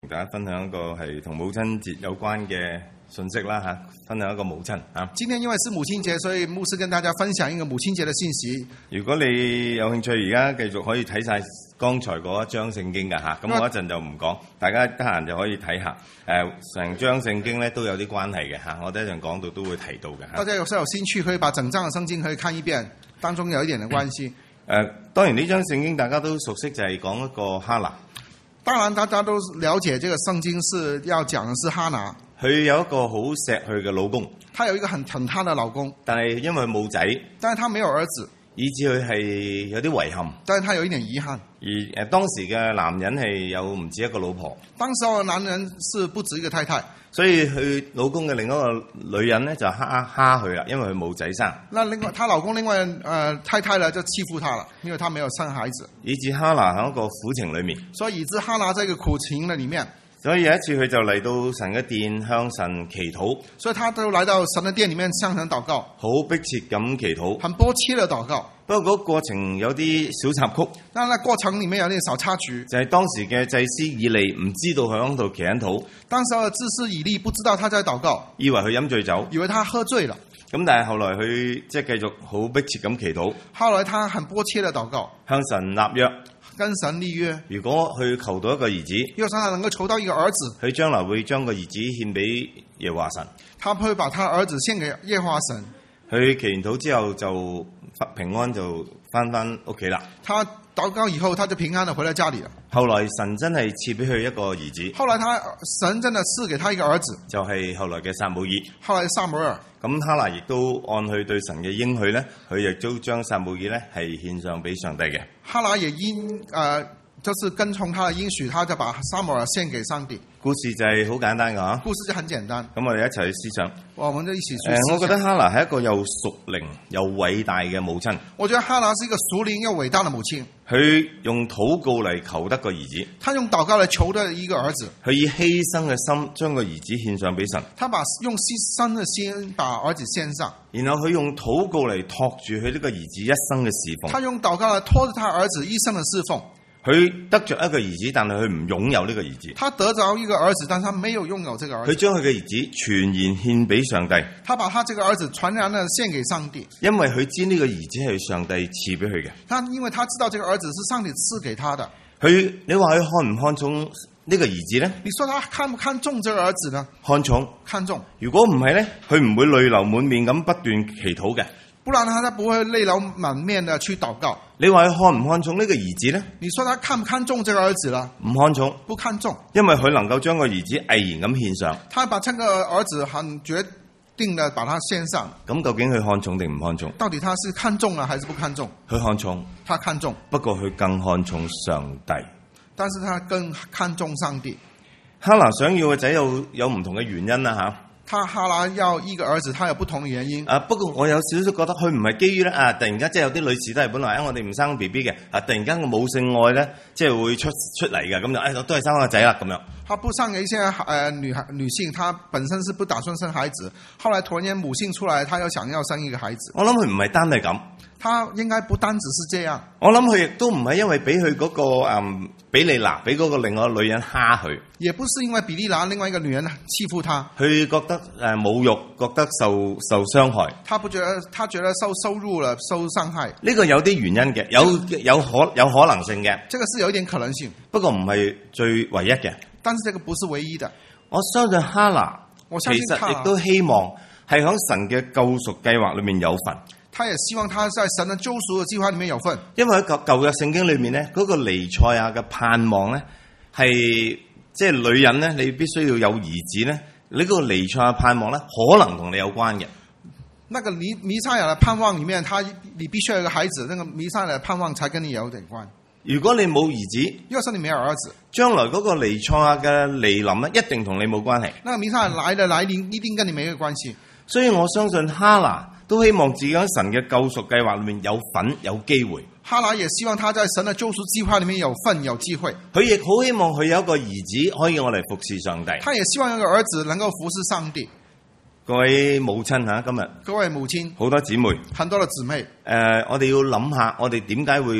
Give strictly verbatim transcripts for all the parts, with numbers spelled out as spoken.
同大家分享一個係同母親節有關嘅信息啦嚇，分享一個母親啊。 今天因為是母親節，所以牧師跟大家分享一個母親節的信息。 如果你有興趣，而家繼續可以睇晒剛才嗰一章聖經㗎嚇，咁我一陣就唔講，大家得閒就可以睇下。誒，成章聖經咧都有啲關係嘅嚇，我哋一陣講到都會提到嘅。 大家有時候有興趣，可以把整章嘅聖經可以看一遍，當中有一點嘅關係。誒、 呃，當然呢章聖經大家都熟悉，就係講一個哈拿。 當然，大家都了解這個聖經是要講的是哈拿。 佢有一個好錫佢嘅老公， 她有一個很疼她的老公， 但係因為冇仔， 但是她沒有兒子， 以致佢係有啲遺憾。 但是她有一點遺憾。 而誒當時嘅男人係有唔止一個老婆， 當時候男人是不止一個太太， 所以佢老公嘅另一個女人咧就蝦蝦佢啦，因為佢冇仔生。 那另外，她老公另外誒、呃、太太呢就欺負她了，因為她沒有生孩子， 以致哈拿喺一個苦情裏面， 所以以致哈拿這個苦情的裡面。 所以有一次佢就嚟到神嘅殿向神祈禱， 所以他都來到神的殿裡面向神禱告， 好迫切咁祈禱， 很迫切的禱告。 不過嗰個過程有啲小插曲， 但係過程裡面有啲小插曲， 就係、是、當時嘅祭司以利唔知道佢喺度祈緊禱， 當時嘅祭司以利不知道他在禱告， 以為佢飲醉酒， 以為他喝醉了。 咁但係後來佢即係繼續好迫切咁祈禱， 後來他很迫切的禱告， 向神立約， 跟神立約， 如果佢求到一個兒子， 若是他能夠求到一個兒子， 佢將來會將個兒子獻俾耶和華神， 他會把他兒子獻給耶和華神。 佢祈完禱之後就平安就翻翻屋企啦。 他禱告以後，他就平安的回到家裡了。 後來神真係賜俾佢一個兒子， 後來他神真的賜給他一個兒子， 就係、是、後來嘅撒母耳。 後來撒母耳， 咁哈拿亦都按佢對神嘅應許咧，佢亦都將撒母耳咧係獻上俾上帝嘅。 哈拿也因誒、呃，就是跟從他的應許，他就把撒母耳獻給上帝。 故事就係好簡單㗎嚇， 故事就很簡單。 咁我哋一齊去思想。 我們就一起去思想。誒、呃，我覺得哈拿係一個又屬靈又偉大嘅母親。 我覺得哈拿是一個屬靈又偉大的母親。 佢用禱告嚟求得個兒子。 他用禱告嚟求得一個兒子。 佢以犧牲嘅心將個兒子獻上俾神。 他把用犧牲嘅心把兒子獻上。 然後佢用禱告嚟托住佢呢個兒子一生嘅侍奉。 他用禱告嚟托住他兒子一生嘅侍奉。 佢得着一個兒子，但係佢唔擁有呢個兒子。 他得着一個兒子，但他沒有擁有這個兒子。 佢將佢嘅兒子全然獻俾上帝。 他把他這個兒子全然的獻給上帝， 因為佢知呢個兒子係上帝賜俾佢嘅。 他因為他知道這個兒子是上帝賜給他的。 佢，你話佢看唔看重呢個兒子呢？ 你說他看不看重這個兒子呢？ 看重， 看重。 如果唔係呢，佢唔會淚流滿面咁不斷祈禱嘅。 不然他他不會淚流滿面的去禱告。 你話佢看唔看重呢個兒子呢？ 你說他看不看重這個兒子了？ 唔看重， 不看重， 因為佢能夠將個兒子毅然咁獻上。 他把這個兒子很決定的把他獻上。 咁究竟佢看重定唔看重？ 到底他是看重了還是不看重？ 佢看重， 他看重， 不過佢更看重上帝。 但是他更看重上帝。 哈拿想要嘅仔有有唔同嘅原因啦吓。 他哈拿要一個兒子，他有不同的原因。 啊，不過我有少少覺得佢唔係基於咧啊，突然間即係有啲女士都係本來啊，我哋唔生 B B 嘅啊，突然間個母性愛咧，即係會出出嚟嘅，咁就誒都係生個仔啦咁樣。 他不像一些誒女孩女性，她本身是不打算生孩子，後來突然間母性出來，她又想要生一個孩子。 我諗佢唔係單係咁， 他應該不單只是這樣。 我諗佢亦都唔係因為俾佢嗰個誒比利拿俾嗰個另外個女人蝦佢， 也不是因為比利拿另外一個女人欺負他， 佢覺得誒侮辱，覺得受受傷害。 他不覺得，他覺得受羞辱了，受傷害。 呢個有啲原因嘅，有有可有可能性嘅。 這個是有一點可能性， 不過唔係最唯一嘅。 但是這個不是唯一的。 我相信哈拿， 我相信其實亦都希望係喺神嘅救贖計劃裏面有份。 他也希望他在神的救贖的計劃裏面有份。因為喺舊舊約聖經裏面咧，嗰、那個彌賽亞嘅盼望咧，係即係女人咧，你必須要有兒子咧，你嗰個彌賽亞盼望咧，可能同你有關嘅。 那個彌彌賽亞的盼望裏面，他你必須要有一個孩子，那個彌賽亞的盼望才跟你有點關。 如果你冇兒子， 要是你沒有兒子， 將來嗰個彌賽亞嘅嚟臨咧，一定同你冇關係。 那個彌賽亞來的來臨，一定跟你沒有關係。 所以我相信哈拿都希望自己喺神嘅救贖計劃裏面有份有機會。 哈拿也希望他在神的救贖計劃裏面有份有機會。 佢亦好希望佢有一個兒子可以我嚟服侍上帝。 他也希望有一個兒子能夠服侍上帝。 各位母親吓，今日各位母親， 好多姊妹， 很多的姊妹。 誒、呃，我哋要諗下，我哋點解會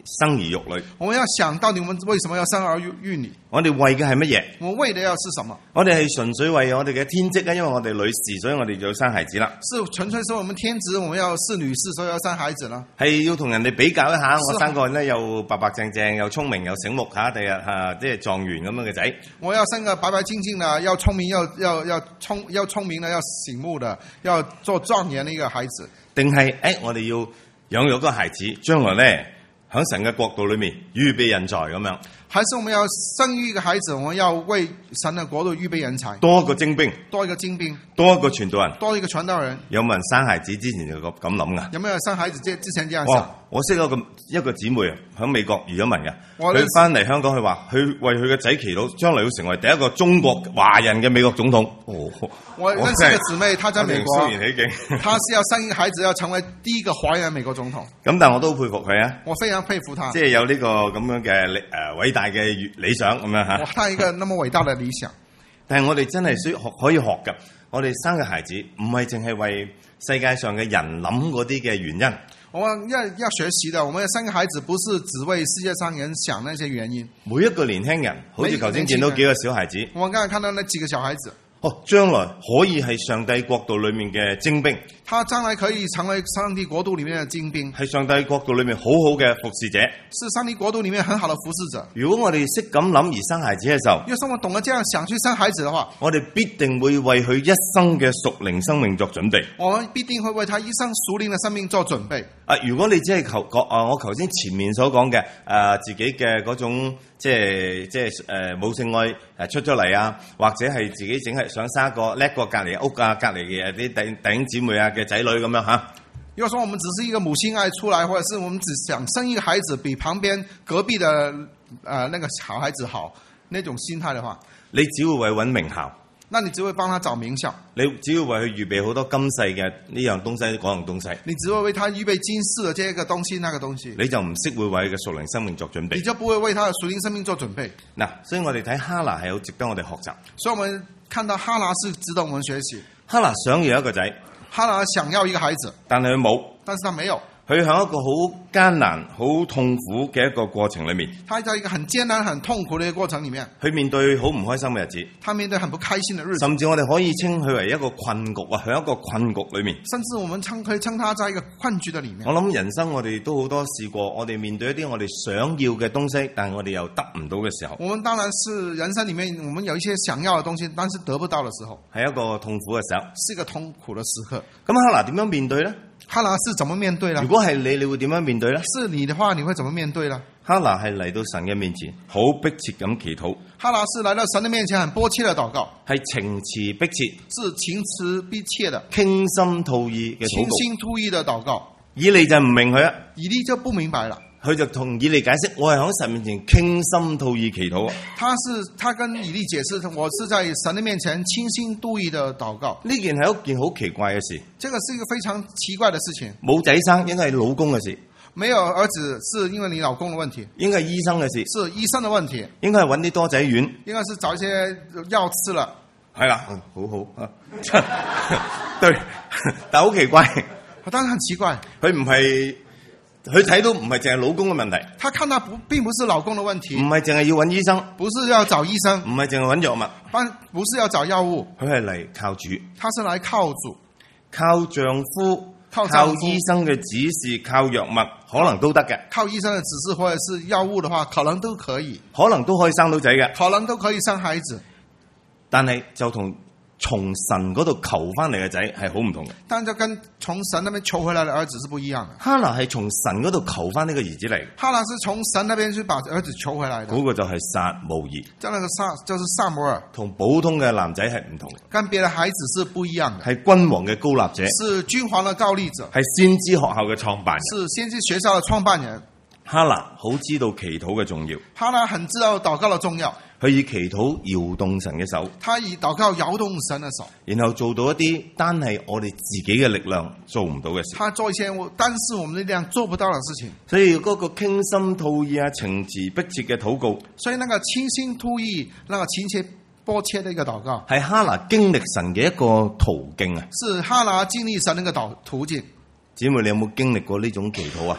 生兒育女。 我們要想到底我們為什麼要生兒育女？ 我哋為嘅係乜嘢？ 我們為的要是什麼？ 我哋係純粹為我哋嘅天職啊，因為我哋女士，所以我哋就要生孩子啦。 是純粹是我們天職，我們要是女士，所以要生孩子啦。 係要同人哋比較一下，我生個咧又白白淨淨，又聰明又醒目嚇，第日嚇即係狀元咁樣嘅仔。 我要生個白白淨淨的，要聰明，要要要聰要聰明的，要醒目的，要做狀元的一個孩子。 定係誒，我哋要養育個孩子，將來咧喺神嘅國度裏面預備人才咁樣。 還是我們要生育一個孩子，我們要為神的國度預備人才， 多一個精兵， 多一個精兵， 多一個傳道人， 多一個傳道人。 有冇人生孩子之前就咁咁諗噶？ 有沒有生孩子之之前這樣想？ 我識咗個一個姊妹喺美國移咗民嘅， 佢佢翻嚟香港，佢話佢為佢嘅仔祈禱，將來要成為第一個中國華人嘅美國總統。哦， 我認識一個姊妹，她在美國， 突然起勁， 她是要生一個孩子，要成為第一個華人美國總統。 咁但係我都佩服佢啊！ 我非常佩服他， 即係有呢個咁樣嘅誒偉大嘅理想咁樣嚇。 哇，他一個那麼偉大的理想。 但係我哋真係需學可以學㗎。我哋生嘅孩子唔係淨係為世界上嘅人諗嗰啲嘅原因。 我們要要學習的，我們要生個孩子，不是只為世界上人想那些原因。 每一個年輕人，好似頭先見到幾個小孩子， 我們剛才看到那幾個小孩子， 哦，將來可以係上帝國度裏面嘅精兵。 他將來可以成為上帝國度裏面的精兵， 係上帝國度裏面好好嘅服侍者， 是上帝國度裏面很好的服侍者。 如果我哋識咁諗而生孩子嘅時候， 要是我們懂得這樣想去生孩子的話， 我哋必定會為佢一生嘅屬靈生命作準備。 我們必定會為他一生屬靈的生命做準備。 啊，如果你只係求覺啊，我頭先前面所講嘅誒自己嘅嗰種即係即係誒冇性愛誒出咗嚟啊，或者係自己整係想生一個叻過隔離屋啊、隔離嘅啲弟弟兄姊妹啊嘅仔女咁樣嚇。 如果說我們只是一個母性愛出來，或者是我們只想生一個孩子比旁邊隔壁的呃那個小孩子好，那種心態的話， 你只會為揾名校， 那你只會幫他找名校， 你只要為佢預備好多今世嘅呢樣東西嗰樣東西， 你只會為他預備今世的這個東西那個東西， 你就唔識會為佢嘅屬靈生命作準備， 你就不會為他的屬靈生命做準備。 嗱，所以我哋睇哈拿係好值得我哋學習。 所以我們看到哈拿是值得我們學習。 哈拿想要一個仔， 哈拿想要一個孩子， 但係佢冇， 但是他沒有。 佢喺一個好艱難、好痛苦嘅一個過程裏面， 他在一個很艱難、很痛苦的一個過程裏面， 佢面對好唔開心嘅日子， 他面對很不開心的日子， 甚至我哋可以稱佢為一個困局啊！喺一個困局裏面， 甚至我們稱可以稱他在一個困局的裏面。 我諗人生我哋都好多試過，我哋面對一啲我哋想要嘅東西，但係我哋又得唔到嘅時候， 我們當然是人生裏面，我們有一些想要的東西，但是得不到的時候， 係一個痛苦嘅時候， 是一個痛苦的時刻。 咁哈拿點樣面對呢？ 哈拿是怎麼面對呢？ 如果係你，你會點樣面對呢？ 是你的話，你會怎麼面對呢？ 哈拿係嚟到神嘅面前，好迫切咁祈禱。 哈拿是來到神的面前，很迫切的禱告， 係情詞迫切， 是情詞迫切的， 傾心吐意嘅禱告。 傾心吐意的禱告。 以利就唔明佢啊， 以利就不明白了。 佢就同以利解釋：我係喺神面前傾心吐意祈禱。 他是他跟以利解釋：我是在神的面前傾心吐意的禱告。 呢件係一件好奇怪嘅事。 這個是一個非常奇怪的事情。 冇仔生應該係老公嘅事。 沒有兒子是因為你老公的問題。 應該係醫生嘅事。 是醫生的問題。 應該係揾啲多仔丸。 應該是找一些藥吃了。 係啦，嗯，好好啊。對，但係好奇怪。 當然很奇怪。佢唔係。佢睇到唔係淨係老公嘅問題， 他看到不並不是老公的問題， 唔係淨係要揾醫生， 不是要找醫生， 唔係淨係揾藥物， 不是要找藥物， 佢係嚟靠主， 他是來靠主， 靠丈夫， 靠丈夫， 靠醫生嘅指示，靠藥物可能都得嘅， 靠醫生嘅指示或者是藥物的話，可能都可以， 可能都可以生到仔嘅， 可能都可以生孩子， 但係就同從神嗰度求翻嚟嘅仔係好唔同嘅， 但就跟從神那邊求回來的兒子是不一樣嘅。 哈拿係從神嗰度求翻呢個兒子嚟， 哈拿是從神那邊去把兒子求回來的。 嗰個就係撒母耳， 就那個撒就是撒母耳， 同普通嘅男仔係唔同嘅， 跟別的孩子是不一樣嘅， 係君王嘅高立者， 是君王嘅高立者， 係先知學校嘅創辦人， 是先知學校嘅創辦人。 哈拿好知道祈禱嘅重要， 哈拿很知道禱告嘅重要。 佢以祈禱搖動神嘅手， 他以禱告搖動神嘅手， 然後做到一啲單係我哋自己嘅力量做唔到嘅事。 他做一些我單是我們力量做不到嘅事情。 所以嗰個傾心吐意啊、情詞迫切嘅禱告， 所以那個傾心吐意、那個情切迫切的一個禱告， 係哈拿經歷神嘅一個途徑啊。 是哈拿經歷神嘅一個途途徑。 姊妹，你有冇經歷過呢種祈禱啊？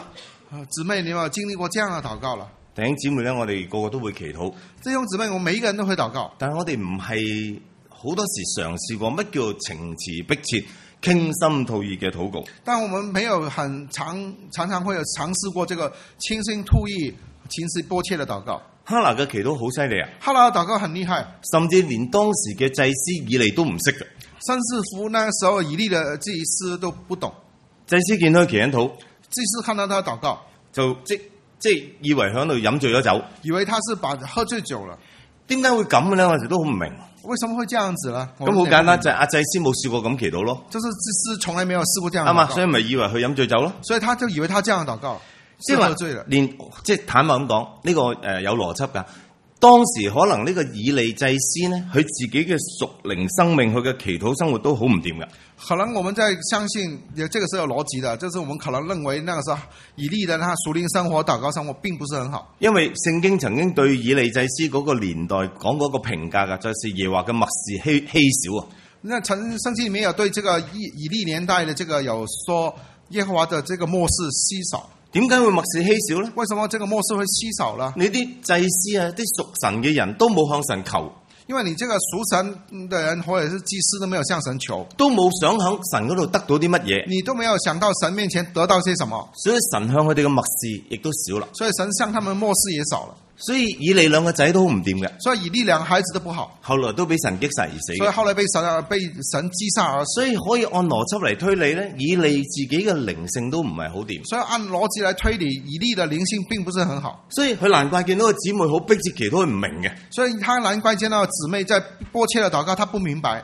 呃姊妹，你有冇經歷過這樣的禱告了？ 弟兄姊妹咧，我哋個個都會祈禱， 弟兄姊妹，我每一個人都會禱告， 但係我哋唔係好多時嘗試過乜叫做情詞迫切、傾心吐意嘅禱告。 但我們沒有很常常常會有嘗試過這個傾心吐意、情詞迫切的禱告。 哈拿嘅祈禱好犀利啊！ 哈拿的禱告很厲害， 甚至連當時嘅祭司以利都唔識嘅。 甚至乎那時候以利的祭司都不懂。 祭司見到佢祈緊禱， 祭司看到他禱告， 就即即係以為喺度飲醉咗酒。 以為他是把喝醉酒了。 點解會咁嘅咧？我哋都好唔明。 為什麼會這樣子呢？ 咁好簡單，就係阿祭司冇試過咁祈禱咯。 就是祭司從來沒有試過這樣啱嘛， 禱告， 所以咪以為佢飲醉酒咯。 所以他就以為他這樣禱告即係話是喝醉了。 連即係坦白咁講，呢、這個誒、呃、有邏輯㗎。當時可能呢個以利祭司呢，佢自己嘅屬靈生命，佢嘅祈禱生活都好唔掂㗎。 可能我們在相信，這個是有邏輯的，就是我們可能認為那個時候以利的他屬靈生活、禱告生活並不是很好。 因為聖經曾經對以利祭司嗰個年代講嗰個評價㗎，就是耶和華嘅默示稀稀少啊。 那曾聖經裡面有對這個以以利年代的這個有說耶和華的這個默示稀少。 點解會默示稀少呢？ 為什麼這個默示會稀少呢？ 你啲祭司啊，啲屬神嘅人都冇向神求， 因為你這個屬神的人或者是祭司都沒有向神求， 都冇想響神嗰度得到啲乜嘢， 你都沒有想到神面前得到些什麼， 所以神向佢哋嘅默示亦都少啦。 所以神向他們默示也少了。 所以以利兩個仔都好唔掂嘅， 所以以利兩個孩子都不好， 後來都俾神擊殺而死嘅。 所以後來被神被神擊殺而死。 所以可以按邏輯嚟推理咧，以利自己嘅靈性都唔係好掂。 所以按邏輯來推理，以利的靈性並不是很好。 所以佢難怪見到個姊妹好迫切祈禱，佢唔明嘅。 所以他難怪見到姊妹在迫切的禱告，他不明白。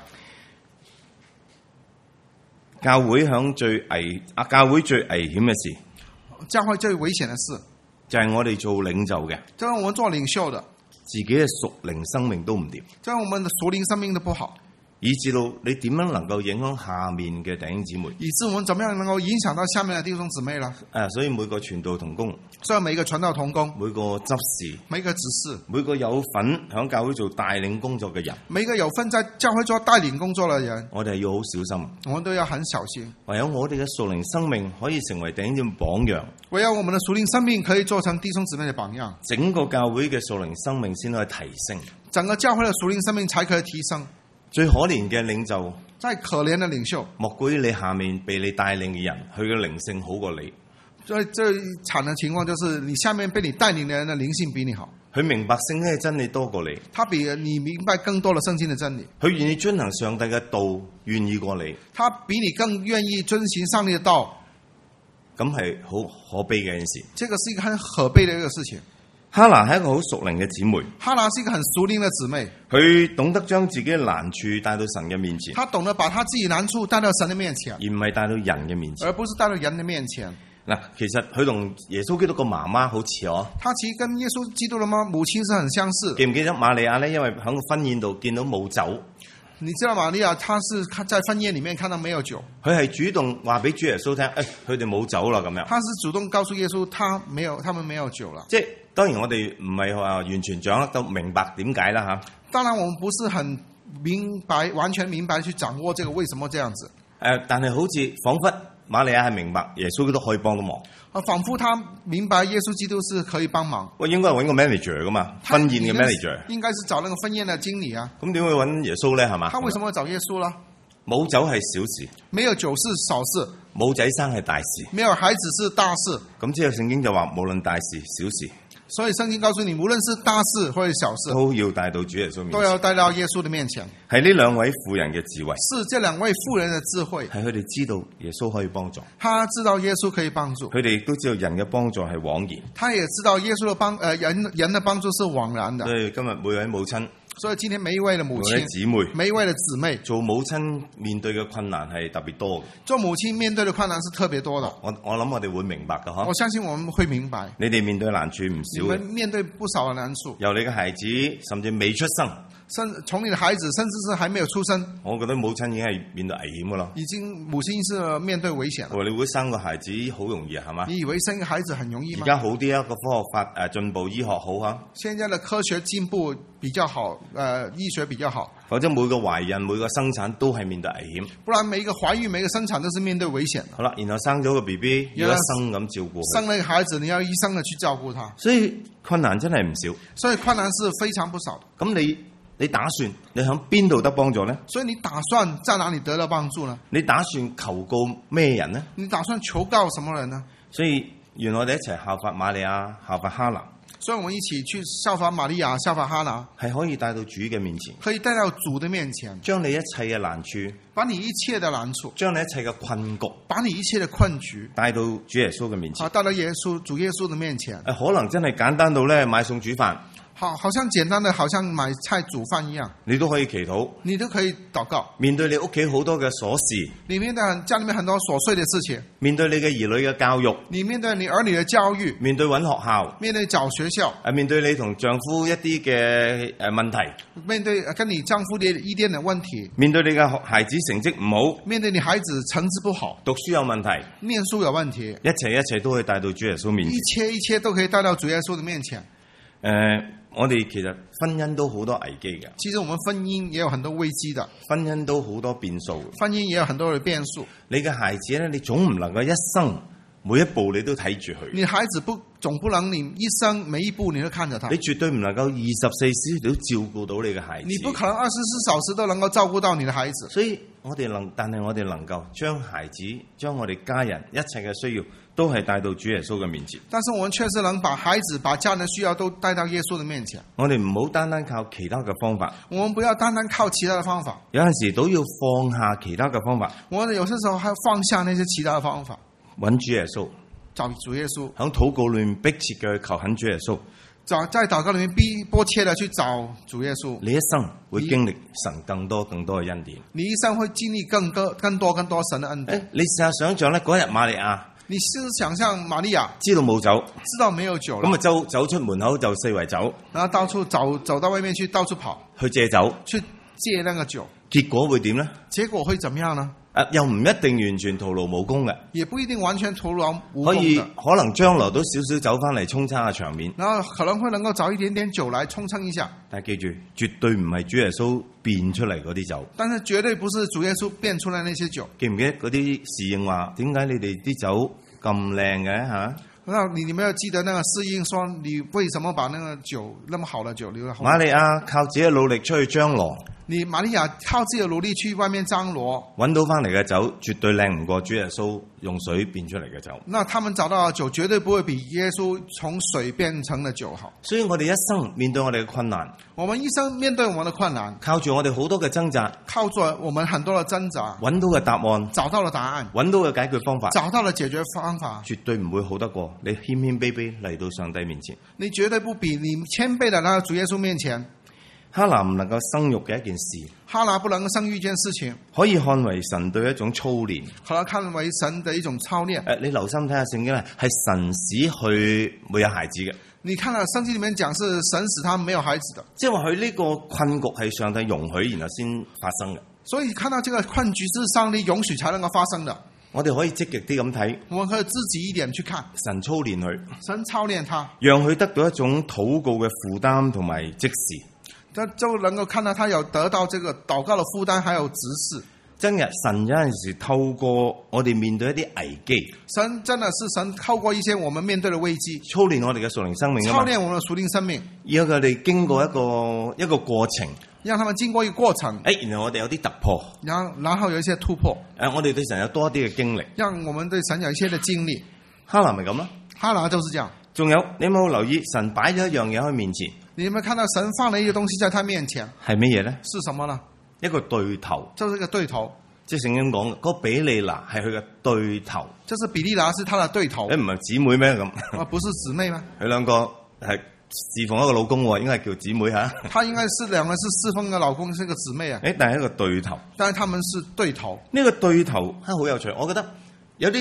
教會響最危啊，教會最危險嘅事， 教會最危險的事， 就係我哋做領袖嘅， 就是我們做領袖的， 自己嘅屬靈生命都唔掂， 就是我們的屬靈生命都不好， 以至到你點樣能夠影響下面嘅弟兄姊妹？ 以致我們怎麼樣能夠影響到下面的弟兄姊妹呢？ 誒，所以每個傳道同工， 所以每個傳道同工， 每個執事， 每個執事， 每個有份響教會做帶領工作嘅人， 每個有份在教會做帶領工作嘅人， 我哋係要好小心。 我們都要很小心。 唯有我哋嘅屬靈生命可以成為弟兄姊妹榜樣， 唯有我們的屬靈生命可以做成弟兄姊妹的榜樣， 整個教會嘅屬靈生命先可以提升。 整個教會的屬靈生命才可以提升。 最可憐嘅領袖， 再可憐的領袖， 莫過於你下面被你帶領嘅人，佢嘅靈性好過你。 最最慘的情況就是你下面被你帶領的人的靈性比你好， 佢明白聖經嘅真理多過你， 他比你明白更多的聖經的真理， 佢願意遵行上帝嘅道，願意過你， 他比你更願意遵行上帝的道， 咁係好可悲嘅一件事。 這個是一個很可悲的一個事情。 哈拿係一個好屬靈嘅姊妹， 哈拿是一個很屬靈的姊妹， 佢懂得將自己嘅難處帶到神嘅面前， 他懂得把他自己難處帶到神的面前， 而唔係帶到人嘅面前。 而不是帶到人的面前。 嗱，其實佢同耶穌基督個媽媽好似哦。 他其實跟耶穌基督的媽母親是很相似。 記唔記得瑪利亞咧？因為喺個婚宴度見到冇酒， 你知道瑪利亞，她是在婚宴裡面看到沒有酒， 佢係主動話俾主耶穌聽，誒、哎，佢哋冇酒啦咁樣。 她是主動告訴耶穌，他沒有，他們沒有酒了。 即係當然我哋唔係話完全掌握到明白點解啦嚇。 當然我們不是很明白，完全明白去掌握這個為什麼這樣子。 誒、呃，但係好似彷彿瑪利亞係明白耶穌都可以幫到忙。 啊，仿佛他明白耶穌基督是可以幫忙。 喂，應該係揾個 manager 噶嘛，婚宴嘅 manager。 應該是找那個婚宴的經理啊。 咁點會揾耶穌咧？係嘛？ 他為什麼會找耶穌呢？ 冇酒係小事， 沒有酒是小事， 冇仔生係大事， 沒有孩子是大事。 咁之後聖經就話，無論大事小事， 所以聖經告訴你，無論是大事或者小事， 都要帶到主耶穌面前， 都要帶到耶穌的面前。 係呢兩位婦人嘅智慧， 是這兩位婦人的智慧， 係佢哋知道耶穌可以幫助， 他知道耶穌可以幫助， 佢哋亦都知道人嘅幫助係枉然， 他也知道耶穌的幫，呃人人的幫助是枉然的。 所以今日每位母親， 所以今天每一位的母親、 每位姊妹、 每一位的姊妹， 做母親面對嘅困難係特別多嘅。 做母親面對的困難是特別多的。 我我諗我哋會明白嘅嗬。 我相信我們會明白， 你哋面對難處唔少嘅， 你們面對不少的難處。 由你嘅孩子甚至未出生， 甚從你的孩子甚至是還沒有出生， 我覺得母親已經係面對危險噶啦。 已經母親是面對危險了。 你會生個孩子好容易啊，係嘛？ 你以為生個孩子很容易嗎？ 而家好啲啊，個科學發誒進步，醫學好啊。 現在的科學進步比較好，呃，醫學比較好。 否則每個懷孕每個生產都係面對危險。 不然每一個懷孕每一個生產都是面對危險的。 好啦，然後生咗個 B B 要一生咁照顧佢。 生了一個孩子，你要一生的去照顧他。 所以困難真係唔少。 所以困難是非常不少的。 咁你你打算你響邊度得幫助呢？ 所以你打算在哪裡得到幫助呢？ 你打算求告咩人呢？ 你打算求告什麼人呢？ 所以原來我哋一齊效法瑪利亞，效法哈拿。 所以我們一起去效法瑪利亞，效法哈拿， 係可以帶到主嘅面前， 可以帶到主的面前， 將你一切嘅難處， 把你一切的難處， 將你一切嘅困局， 把你一切的困局帶到主耶穌嘅面前。 啊，帶到耶穌主耶穌的面前。 誒，可能真係簡單到咧買餸煮飯。 好，好像簡單的，好像買菜煮飯一樣， 你都可以祈禱， 你都可以禱告。 面對你屋企好多嘅瑣事， 你面對家裏面很多瑣碎的事情， 面對你嘅兒女嘅教育， 你面對你兒女的教育， 面對揾學校， 面對找學校， 誒，面對你同丈夫一啲嘅誒問題， 面對跟你丈夫的一點的問題， 面對你嘅孩子成績唔好， 面對你孩子成績不好， 讀書有問題， 念書有問題， 一切一切都可以帶到主耶穌面前， 一切一切都可以帶到主耶穌的面前。 誒、呃，我哋其實婚姻都好多危機嘅。 其實我們婚姻也有很多危機的， 婚姻都好多變數。 婚姻也有很多的變數。 你嘅孩子咧，你總唔能夠一生每一步你都睇住佢。 你孩子不總不能你一生每一步你都看着他。 你絕對唔能夠二十四小時都照顧到你嘅孩子。 你不可能二十四小時都能夠照顧到你的孩子。 所以我哋能，但係我哋能夠將孩子、將我哋家人一切嘅需要，都係帶到主耶穌嘅面前。 但是我們確實能把孩子、把家人的需要都帶到耶穌的面前。 我哋唔好單單靠其他嘅方法。 我們不要單單靠其他的方法。 有陣時都要放下其他嘅方法。 我哋有些時候還要放下那些其他的方法， 揾主耶穌， 找主耶穌， 喺禱告裏面迫切嘅求懇主耶穌。 找在禱告裏面逼迫切的去找主耶穌。 你一生會經歷神更多更多嘅恩典。 你一生會經歷更多更多更多神的恩典。 誒，你試下想象咧，嗰日瑪利亞， 你試試想象瑪利亞知道冇酒， 知道沒有酒了， 咁啊走走出門口就四圍走， 然後到處走走到外面去，到處跑去借酒， 去借那個酒， 結果會點呢？ 結果會怎麼樣呢？ 誒，又唔一定完全徒勞無功嘅， 也不一定完全徒勞無功的， 可以可能將來都少少走翻嚟沖餐下場面， 然後可能會能夠找一點點酒來沖撐一下。 但係記住，絕對唔係主耶穌變出嚟嗰啲酒。 但是絕對不是主耶穌變出來那些酒。 記唔記得嗰啲侍應話：點解你哋啲酒咁靚嘅嚇？ 那你你沒有記得那個侍應說，你為什麼把那個酒那麼好的酒留在後面？ 瑪利亞靠自己嘅努力出去張羅。 你瑪利亞靠自己的努力去外面張羅， 揾到翻嚟嘅酒絕對靚唔過主耶穌用水變出嚟嘅酒。 那他們找到的酒絕對不會比耶穌從水變成的酒好。 所以我哋一生面對我哋嘅困難， 我們一生面對我們的困難， 靠住我哋好多嘅掙扎， 靠住我們很多的掙扎， 揾到嘅答案， 找到了答案， 揾到嘅解決方法， 找到了解決方法， 絕對唔會好得過你謙謙卑卑嚟到上帝面前。 你絕對不比你謙卑的來到主耶穌面前。 哈拿唔能夠生育嘅一件事， 哈拿不能夠生育一件事情， 可以看為神對一種操練， 可能看為神的一種操練。 誒，你留心睇下聖經咧，係神使佢沒有孩子嘅。 你看到聖經裡面講是神使他沒有孩子的， 即係話佢呢個困局係上帝容許，然後先發生嘅。 所以看到這個困局是上帝容許才能夠發生的。 我哋可以積極啲咁睇， 我們可以積極一點去看， 神操練佢， 神操練他， 讓佢得到一種禱告嘅負擔同埋即時。 他就能夠看到他有得到這個禱告的負擔，還有指示。 真嘅，神有陣時透過我哋面對一啲危機， 神真的是神透過一些我們面對的危機， 操練我哋嘅屬靈生命， 操練我們的屬靈生命， 要佢哋經過一個一個過程， 讓他們經過一個過程， 誒，然後我哋有啲突破， 然後然後有一些突破， 誒，我哋對神有多啲嘅經歷， 讓我們對神有一些的經歷。 哈拿咪咁咯， 哈拿就是這樣。 仲有你有冇留意神擺咗一樣嘢喺佢面前？ 你有沒有看到神放了一個東西在他面前？ 係乜嘢咧？ 是什麼呢？ 一個對頭， 就是一個對頭。 即係聖經講嘅，嗰個比利拿係佢嘅對頭。 就是比利拿是他的對頭。 誒，唔係姊妹咩咁？ 啊，不是姊妹嗎？ 佢兩個係侍奉一個老公喎，應該係叫姊妹嚇。 他應該是兩個是侍奉嘅老公，是個姊妹啊。 誒，但係一個對頭。 但係他們是對頭。 呢個對頭係好有趣，我覺得有啲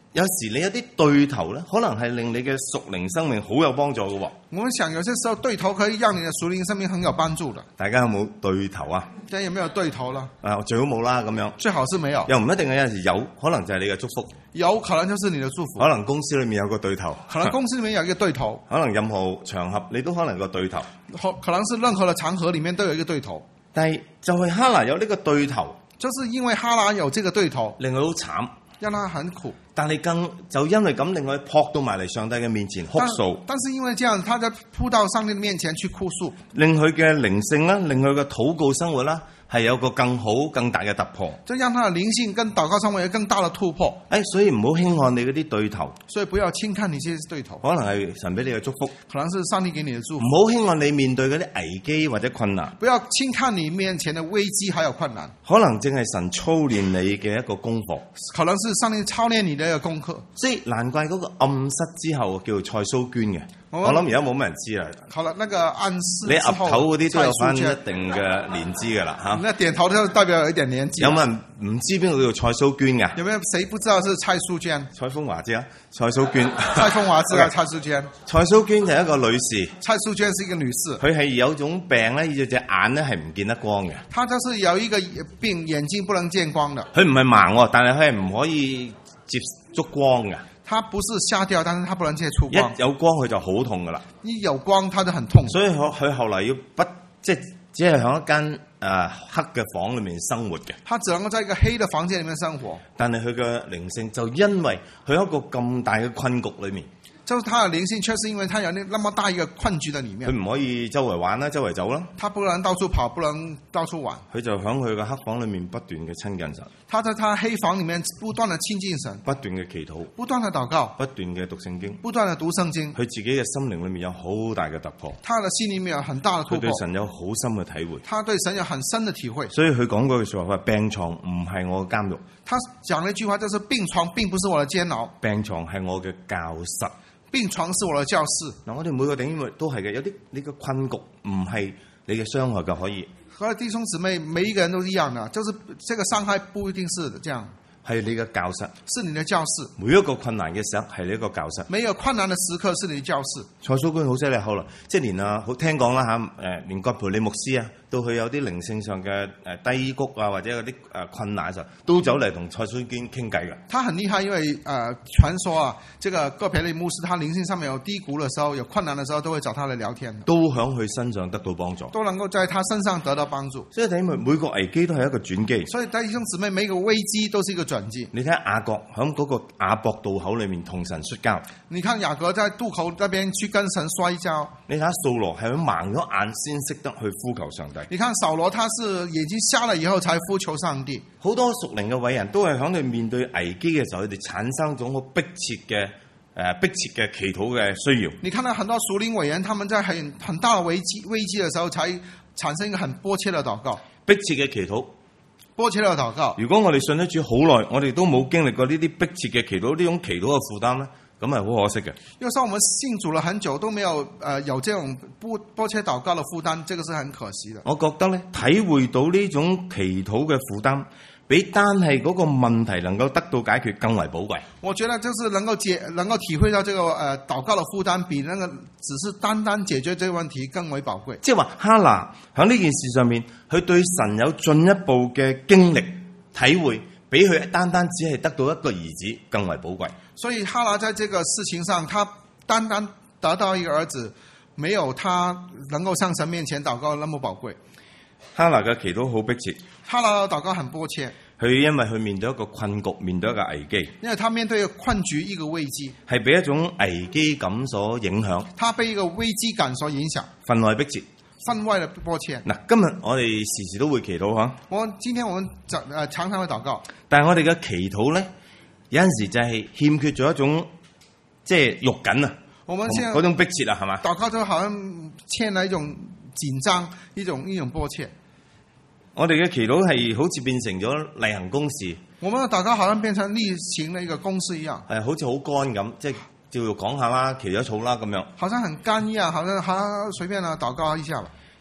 有時你有啲對頭咧，可能係令你嘅屬靈生命好有幫助嘅喎。 我們想有些時候對頭可以讓你的屬靈生命很有幫助的。 大家有冇對頭啊？ 大家有沒有對頭啦？ 啊，最好冇啦咁樣。 最好是沒有。 又唔一定嘅，有陣時有可能就係你嘅祝福。 有可能就是你的祝福。 可能公司裏面有個對頭。 可能公司裏面有一個對頭。 可能任何場合你都可能有個對頭。 可可能是任何的場合裏面都有一個對頭。 但係就係哈拿有呢個對頭， 就是因為哈拿有這個對頭， 令佢好慘。 讓他很苦， 但係更就因為咁令佢撲到埋嚟上帝嘅面前哭訴。 但是因為這樣，他就撲到上帝的面前去哭訴， 令佢嘅靈性啦，令佢嘅禱告生活啦，係有個更好、更大嘅突破。 就讓他的靈性跟禱告生活有更大的突破。 誒，所以唔好輕看你嗰啲對頭。 所以不要輕看你這些對頭。 可能係神俾你嘅祝福， 可能是上帝給你的祝福。 唔好輕看你面對嗰啲危機或者困難。 不要輕看你面前的危機還有困難。 可能正係神操練你嘅一個功課。 可能是上帝操練你的一個功課。 所以難怪嗰個暗室之後叫做蔡蘇娟嘅。我諗而家冇乜人知啦。 好了，那個暗室你岌頭嗰啲都有翻一定嘅年資噶啦嚇。 那點頭就代表有一點年紀。 有冇人唔知邊個叫蔡蘇娟嘅？ 有沒有誰不知道是蔡蘇娟？ 蔡風華知啊，蔡蘇娟。 蔡風華知道蔡蘇娟。 蔡蘇娟就係一個女士。 蔡蘇娟是一個女士。佢係有種病咧，隻隻眼咧係唔見得光嘅。 她就是有一個病，眼睛不能見光的。 佢唔係盲，但係佢係唔可以接觸光嘅。 他不是瞎掉，但是他不能接觸光。 一有光佢就好痛噶啦。 一有光他就很痛。 所以佢佢後來要不即係只係喺一間誒、呃、黑嘅房裏面生活嘅。 他只能夠在一個黑嘅房間裏面生活。 但係佢嘅靈性就因為佢喺一個咁大嘅困局裏面。 就是他的靈性，確實因為他有那那麼大一個困局在裏面。 佢唔可以周圍玩啦，周圍走啦。 他不能到處跑，不能到處玩。 佢就喺佢嘅黑房裏面不斷嘅親近神。 他在他黑房裏面不斷的親近神， 不斷嘅祈禱， 不斷的禱告， 不斷嘅讀聖經， 不斷的讀聖經。 佢自己嘅心靈裏面有好大嘅突破。 他的心裏面有很大的突破。 佢對神有好深嘅體會。 他對神有很深的體會。 所以佢講嗰句說話，佢話病床唔係我嘅監獄。 他講了一句話，就是病床並不是我的監牢， 病床係我嘅教室。 病床是我的教室。 嗱，我哋每個弟兄姊妹都係嘅，有啲你嘅困局唔係你嘅傷害嘅可以。 和弟兄姊妹每一個人都一樣的，就是這個傷害不一定是這樣。 係你嘅教室， 是你的教室。 每一個困難嘅時候係你一個教室。 每有困難的時刻是你的教室。 蔡蘇娟好犀利，後來即係連啊，好聽講啦嚇，誒連葛培理牧師啊，到佢有啲靈性上嘅誒低谷啊，或者嗰啲誒困難嘅時候，都走嚟同蔡蘇娟傾偈㗎。 他很厲害，因為誒、呃、傳說啊，這個葛培理牧師，他靈性上面有低谷嘅時候，有困難嘅時候，都會找他嚟聊天， 都響佢身上得到幫助， 都能夠在他身上得到幫助。 所以睇每每個危機都係一個轉機。 所以弟兄姊妹，每個危機都是一個轉機。 你睇下雅各響嗰個雅博渡口裏面同神摔跤。 你看雅各在渡口那邊去跟神摔跤。 你睇下掃羅係佢盲咗眼先識得去呼求上帝。 你看掃羅，他是眼睛瞎了以後才呼求上帝。 好多屬靈嘅偉人都係響佢面對危機嘅時候，佢哋產生咗好迫切嘅誒迫切嘅祈禱嘅需要。 你看到很多屬靈偉人，他們在很很大的危機危機嘅時候，才產生一個很迫切的禱告。 迫切嘅祈禱。 迫切的禱告。如果我哋信得主好耐，我哋都冇經歷過呢啲迫切嘅祈禱，呢種祈禱嘅負擔咧，咁係好可惜嘅。 有時候我們信主了很久都沒有誒、呃、有這種迫迫切禱告的負擔，這個是很可惜的。 我覺得咧，體會到呢種祈禱嘅負擔，比單係嗰個問題能夠得到解決更為寶貴。 我覺得就是能夠解能夠體會到這個誒、呃、禱告的負擔，比那個只是單單解決這個問題更為寶貴。 即係話哈拿喺呢件事上面，佢對神有進一步嘅經歷體會，比佢單單只係得到一個兒子更為寶貴。 所以哈拿在這個事情上，他單單得到一個兒子，沒有他能夠上神面前禱告那麼寶貴。 哈拿嘅祈禱好迫切， 哈拿嘅禱告很迫切。 佢因為佢面對一個困局，面對一個危機， 因為他面對一個困局，一個危機， 係被一種危機感所影響。 他被一個危機感所影響， 分外迫切， 分外的迫切。 嗱，今日我哋時時都會祈禱嚇。 我今天我們誒常常會禱告， 但係我哋嘅祈禱咧，有陣時就係欠缺咗一種即係肉緊啊。 我們現在嗰種迫切啊，係嘛？ 禱告就好像欠了一種緊張，一種一種迫切。 我哋嘅祈禱係好似變成咗例行公事。 我們嘅禱告好像變成例行嘅一個公事一樣。 係好似好乾咁，即係照講下啦，祈咗草啦咁樣。 好像很乾一樣，好像好隨便啦，禱告一下吧。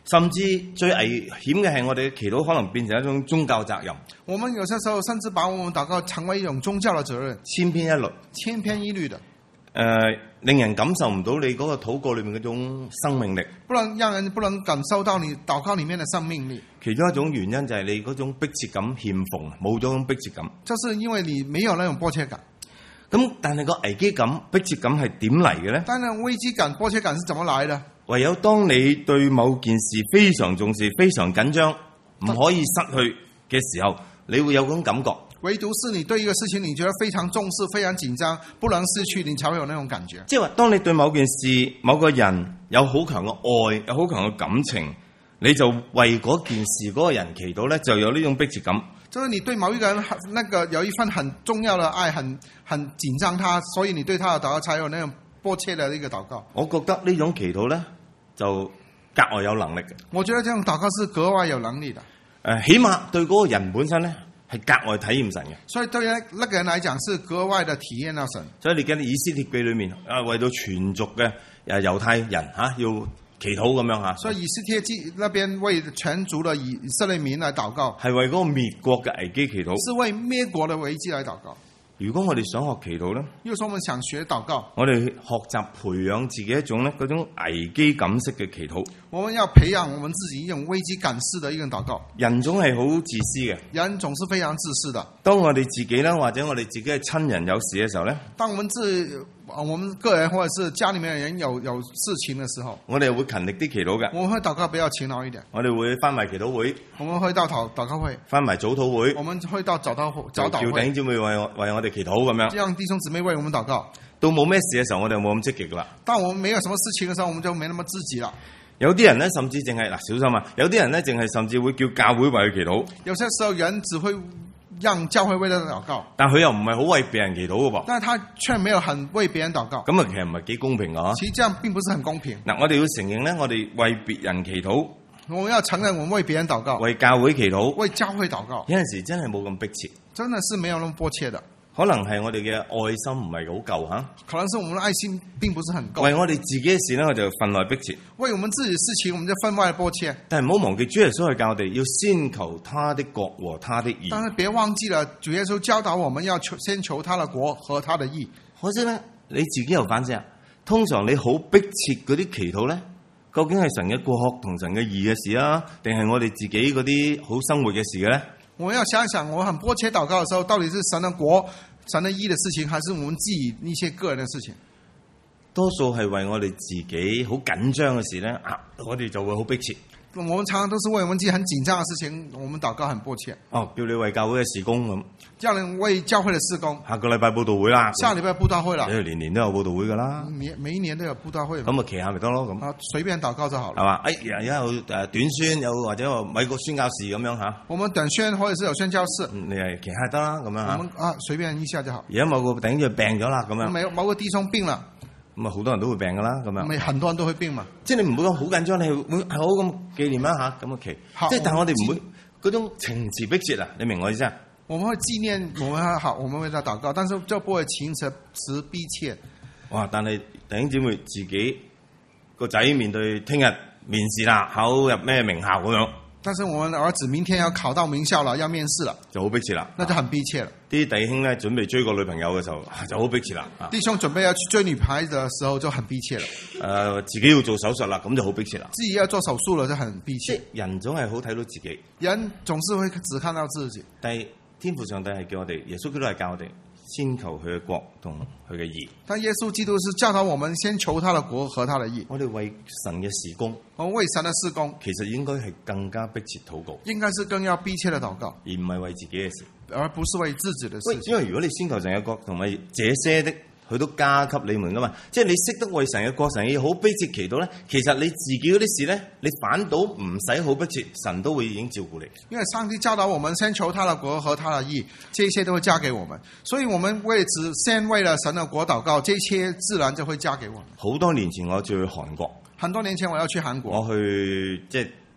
甚至最危險嘅係我哋嘅祈禱可能變成一種宗教責任， 我們有些時候甚至把我們禱告成為一種宗教的責任， 千篇一律、 千篇一律的， 誒、呃，令人感受唔到你嗰個禱告裏面嗰種生命力。 不能讓人不能感受到你禱告裡面的生命力。 其中一種原因就係你嗰種迫切感欠奉，冇咗種迫切感。 就是因為你沒有那種迫切感。 咁但係個危機感、迫切感係點嚟嘅呢？ 當然危機感、迫切感是怎麼來的？ 唯有當你對某件事非常重視、非常緊張，唔可以失去嘅時候，你會有種感覺。 唯獨是你對一個事情你覺得非常重視、非常緊張，不能失去，你才會有那種感覺。 即係話，當你對某件事、某個人有好強嘅愛、有好強嘅感情，你就為嗰件事、嗰個人祈禱呢，就有呢種迫切感。 就是你對某一個人那個有一份很重要的愛，很很緊張他，所以你對他的禱告才有那種迫切的一個禱告。 我覺得呢種祈禱呢，就格外有能力嘅。 我覺得這種禱告是格外有能力的。 誒，起碼對嗰個人本身呢，係格外體驗神嘅。 所以對那個人來講是格外的體驗到神。 所以你記得以斯帖記裏面啊，為到全族嘅誒猶太人嚇、啊、要祈禱咁樣嚇。 所以以斯帖記那邊為全族的以色列民來禱告， 係為嗰個滅國嘅危機祈禱。 是為滅國的危機來禱告。 如果我哋想學祈禱呢， 又說我們想學禱告， 我哋學習培養自己一種咧嗰種危機感式嘅祈禱。 我們要培養我們自己一種危機感式的一種禱告。 人總係好自私嘅， 人總是非常自私的。 當我哋自己啦，或者我哋自己嘅親人有事嘅時候呢， 當我們自我們個人或者是家裡面的人有有事情的時候， 我哋會勤力啲祈禱嘅。 我們會禱告比較勤勞一點。 我哋會翻埋祈禱會， 我們會到禱禱告會， 翻埋早禱會， 我們會到早禱會，早禱會， 叫弟兄姊妹為我為我哋祈禱咁樣。 讓弟兄姊妹為我們禱告。 到冇咩事嘅時候，我哋冇咁積極噶啦。 當我們沒有什麼事情的時候，我們就沒那麼積極了。 有啲人呢，甚至淨係嗱，小心啊！有啲人呢，淨係甚至會叫教會為佢祈禱。 有些時候人只會讓教會為他禱告， 但佢又唔係好為別人祈禱嘅噃。 但係他卻沒有很為別人禱告。 咁啊，其實唔係幾公平啊！ 其實這樣並不是很公平。 嗱，我哋要承認咧，我哋為別人祈禱， 我們要承認我們為別人禱告， 為教會祈禱， 為教會禱告， 有陣時真係冇咁迫切， 真的是沒有那麼迫切的。 可能係我哋嘅愛心唔係好夠嚇。 可能是我們的愛心並不是很夠。 為我哋自己嘅事咧，我就分外迫切； 為我們自己的事情，我們就分外迫切。 但係唔好忘記，主耶穌係教我哋要先求他的國和他的義。 但是別忘記了，主耶穌教導我們要求先求他的國和他的義。 可惜咧，你自己又反省，通常你好迫切嗰啲祈禱咧，究竟係神嘅國同神嘅義嘅事啊，定係我哋自己嗰啲好生活嘅事嘅咧？ 我們要想想，我很迫切禱告的時候，到底是神的國、神的義的事情，還是我們自己一些個人的事情？ 多數係為我哋自己好緊張嘅事咧，啊，我哋就會好迫切。 我們常常都是為我們自己很緊張的事情，我們禱告很迫切。 哦，叫你為教會嘅事工咁， 叫人為教會的事工。 下個禮拜佈道會啦， 下禮拜佈道會啦， 誒，年年都有佈道會噶啦， 每每一年都有佈道會， 咁啊祈下咪得咯咁。 啊，隨便禱告就好了， 係嘛？哎呀，而家有誒短宣，有或者美國宣教士咁樣嚇， 我們短宣或者是有宣教士， 你係祈下得啦咁樣嚇。 我們啊隨便一下就好。 而家某個弟兄就病咗啦咁樣， 沒有某個弟兄病了， 咁啊好多人都會病噶啦咁樣。 沒很多人都會病嘛。 即係你唔會講好緊張，你會係好咁紀念一下咁嘅祈。即係但係我哋唔會嗰種情詞迫切啊！你明我意思啊？ 我們會紀念，我們好，我們為他禱告，但是就不會情詞詞逼切。 哇！但係弟兄姊妹自己個仔面對聽日面試啦，考入咩名校咁樣。 但是我們兒子明天要考到名校了，要面試了， 就好迫切啦。 那就很逼切了。 啲弟兄咧準備追個女朋友嘅時候，就好迫切啦。 弟兄準備要去追女孩子嘅時候就很逼切了。 誒、呃，自己要做手術啦，咁就好迫切啦。 自己要做手術了就很逼切。 人總係好睇到自己， 人總是會只看到自己。 但係天父上帝係叫我哋，耶穌基督係教我哋先求佢嘅國同佢嘅義。 但耶穌基督是教導我們先求他的國和他的義。 我哋為神嘅事工， 我們為神的事工， 其實應該係更加迫切禱告， 應該是更要逼切的禱告， 而唔係為自己嘅事， 而不是為自己的事情。 因為如果你先求神嘅國同埋這些的，佢都加給你們噶嘛。即係你識得為神嘅國、神嘅義好迫切祈禱咧，其實你自己嗰啲事咧，你反倒唔使好迫切，神都會已經照顧你。 因為上帝教導我們先求他的國和他的義，這些都會加給我們。所以我們為只先為了神的國禱告，這些自然就會加給我們。 好多年前我就去韓國， 很多年前我要去韓國， 我去即係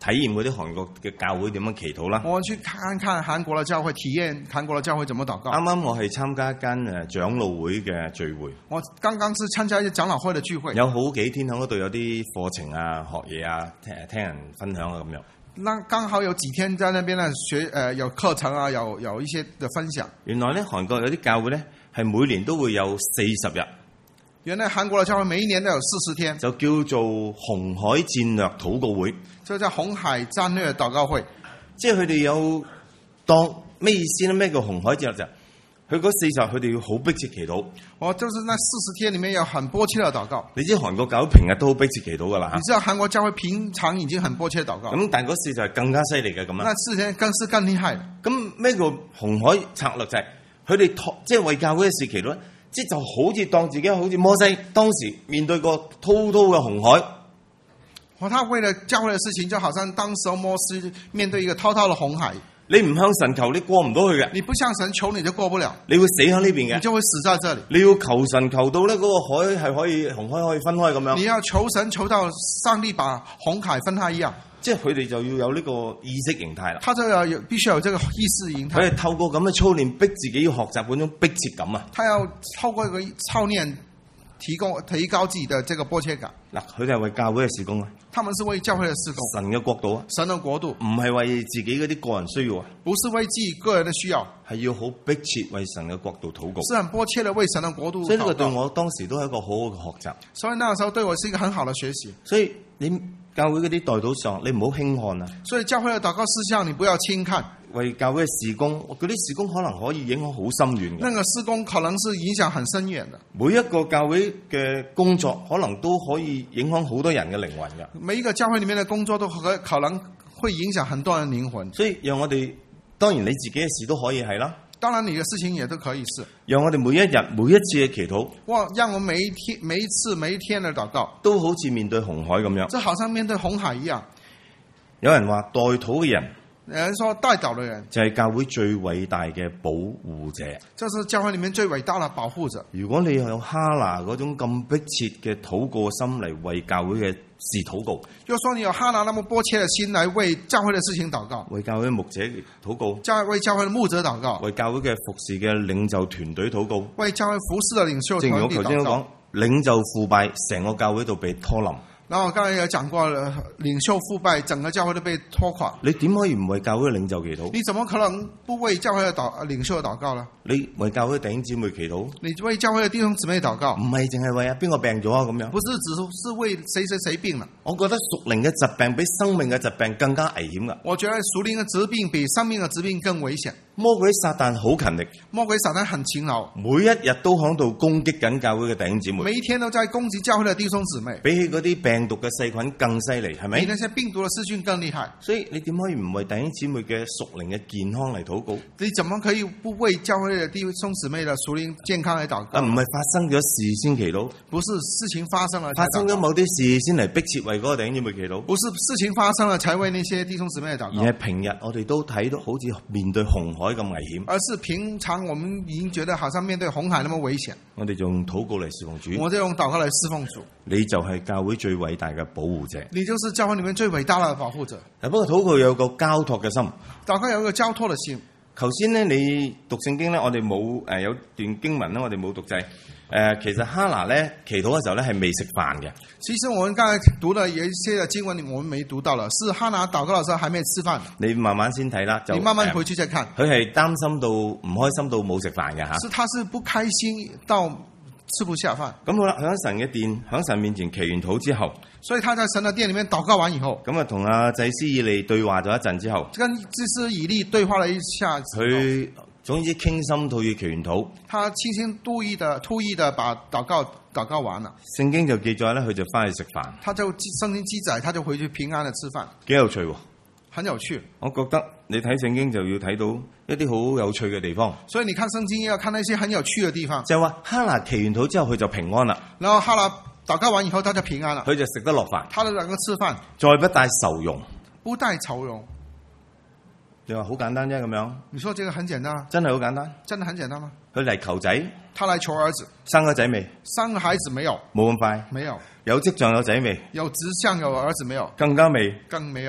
體驗嗰啲韓國嘅教會點樣祈禱啦。 我們去看看韓國的教會，體驗韓國的教會怎麼禱告。 啱啱我係參加一間誒長老會嘅聚會， 我剛剛是參加一個長老會的聚會， 有好幾天喺嗰度有啲課程啊、學嘢啊、聽聽人分享啊咁樣。 那剛好有幾天在那邊呢學，呃有課程啊，有有一些的分享。 原來咧韓國有啲教會咧係每年都會有四十日。 原來韓國的教會每一年都有四十天， 就叫做紅海戰略禱告會， 就叫紅海戰略禱告會。 即係佢哋有當咩意思咧？咩叫紅海戰略就係佢嗰四十日佢哋要好迫切祈禱。 我就是那四十天裡面要很迫切的禱告。 你知韓國教會平日都好迫切祈禱噶啦， 你知道韓國教會平常已經很迫切禱告。 咁但係嗰四就係更加犀利嘅咁啦。 那四天更是更厲害。 咁咩叫紅海策略就係佢哋即係為教會嘅事祈禱。即就好似當自己好似摩西當時面對個滔滔嘅紅海， 和他為了教會的事情，就好像當時摩西面對一個滔滔的紅海。 你唔向神求，你過唔到去嘅。 你不向神求，你就過不了。 你會死喺呢邊嘅， 你就會死在這裡。 你要求神求到咧，嗰個海係可以紅海可以分開咁樣。 你要求神求到上帝把紅海分開一樣。 即係佢哋就要有呢個意識形態啦。 他就要有必須有這個意識形態。 佢係透過咁嘅操練，逼自己要學習嗰種迫切感啊。 他要透過一個操練，提高提高自己的這個迫切感。 嗱，佢哋係為教會嘅事工啊。 他們是為教會的事工。 神嘅國度啊。 神的國度唔係為自己嗰啲個人需要啊。 不是為自己個人的需要， 係要好迫切為神嘅國度禱告。 是很迫切的為神的國度禱告。 所以呢個對我當時都係一個好好嘅學習。 所以那個時候對我是一個很好的學習。 所以你教會嗰啲代禱上，你唔好輕看啊！ 所以教會嘅禱告事項，你不要輕看。 為教會嘅事工，嗰啲事工可能可以影響好深遠嘅。 那個事工可能是影響很深遠的。 每一個教會嘅工作，可能都可以影響好多人嘅靈魂嘅。 每一個教會裡面嘅工作都可可能會影響很多人靈魂。 所以讓我哋，當然你自己嘅事都可以係啦。 當然你嘅事情也都可以是。 讓我哋每一日每一次嘅祈禱， 哇！讓我每一天每一次每一天嘅禱告， 都好似面對紅海咁樣。 就好像面對紅海一樣。 有人話代禱嘅人， 有人說代禱嘅人就係教會最偉大嘅保護者。 就是教會裡面最偉大的保護者。 如果你有哈拿嗰種咁迫切嘅禱告心嚟為教會嘅事禱告， 就說你有哈拿那麼迫切的心來為教會的事情禱告， 為教會牧者禱告， 教為教會的牧者禱告， 為教會嘅服侍嘅領袖團隊禱告， 為教會服侍的領袖團隊禱告。 正如我頭先都講，領袖腐敗，成個教會度被拖冧。 然後我剛才也講過了，領袖腐敗，整個教會都被拖垮。 你點可以唔為教會嘅領袖祈禱？ 你怎麼可能不為教會的禱領袖的禱告呢？ 你為教會弟兄姊妹祈禱？ 你為教會的弟兄姊妹禱告？ 唔係淨係為啊邊個病咗啊咁樣？ 不是只是為誰誰誰病了。 我覺得屬靈嘅疾病比生命嘅疾病更加危險噶。 我覺得屬靈嘅疾病比生命嘅疾病更危險。 魔鬼撒旦好勤力， 魔鬼撒旦很勤勞， 每一日都響度攻擊緊教會嘅弟兄姊妹。 每一天都在攻擊教會嘅弟兄姊妹。 比起嗰啲病毒嘅細菌更犀利，係咪？ 比那些病毒嘅細菌更厲害。 所以你點可以唔為弟兄姊妹嘅屬靈嘅健康嚟禱告？ 你怎麼可以不為教會嘅弟兄姊妹嘅屬靈健康嚟禱告？ 啊，唔係發生咗事先祈禱， 不是事情發生了， 發生咗某啲事先嚟迫切為嗰個弟兄姊妹祈禱， 不是事情發生了才為那些弟兄姊妹嚟禱告， 而係平日我哋都睇到好似面對紅海咁危險， 而是平常我們已經覺得好像面對紅海那麼危險， 我哋就用禱告嚟侍奉主， 我就用禱告嚟侍奉主， 你就係教會最偉大嘅保護者， 你就是教會裏面最偉大嘅保護者。 不過禱告有個交託嘅心， 禱告有一個交託嘅心。 頭先咧，你讀聖經咧，我哋冇誒有段經文咧，我哋冇讀就係誒，其實哈拿咧祈禱嘅時候咧係未食飯嘅。 其實我們剛才讀了有一些經文，我們沒讀到了，是哈拿禱告嘅時候還沒吃飯。 你慢慢先睇啦，就你慢慢回去再看。 佢係擔心到唔開心到冇食飯嘅嚇。 是，他是不開心到吃不下飯。 咁好啦，喺神嘅殿，喺神面前祈完禱之後， 所以他在神的殿裡面禱告完以後， 咁啊同阿祭司以利對話咗一陣之後， 跟祭司以利對話了一下， 佢總之傾心吐意祈完禱， 他傾心吐意的吐意的把禱告禱告完了。 聖經就記載咧，佢就翻去食飯。 他就聖經記載，他就回去平安的吃飯， 幾有趣喎！ 很有趣。 我覺得你睇聖經就要睇到一啲好有趣嘅地方。 所以你看聖經要看那些很有趣的地方。 就係話哈拿祈完禱之後，佢就平安啦。 然後哈拿禱告完以後，他就平安了， 佢就食得落飯， 他就能夠吃飯， 再不帶愁容， 不帶愁容。 你話好簡單啫咁樣？ 你說這個很簡單？ 真係好簡單？ 真的很簡單嗎？ 佢嚟求仔， 他來求兒子， 生個仔未？ 生個孩子沒有？ 冇咁快。 沒有。 有跡象有仔未？ 有跡象有兒子沒有？ 更加未。 更沒有。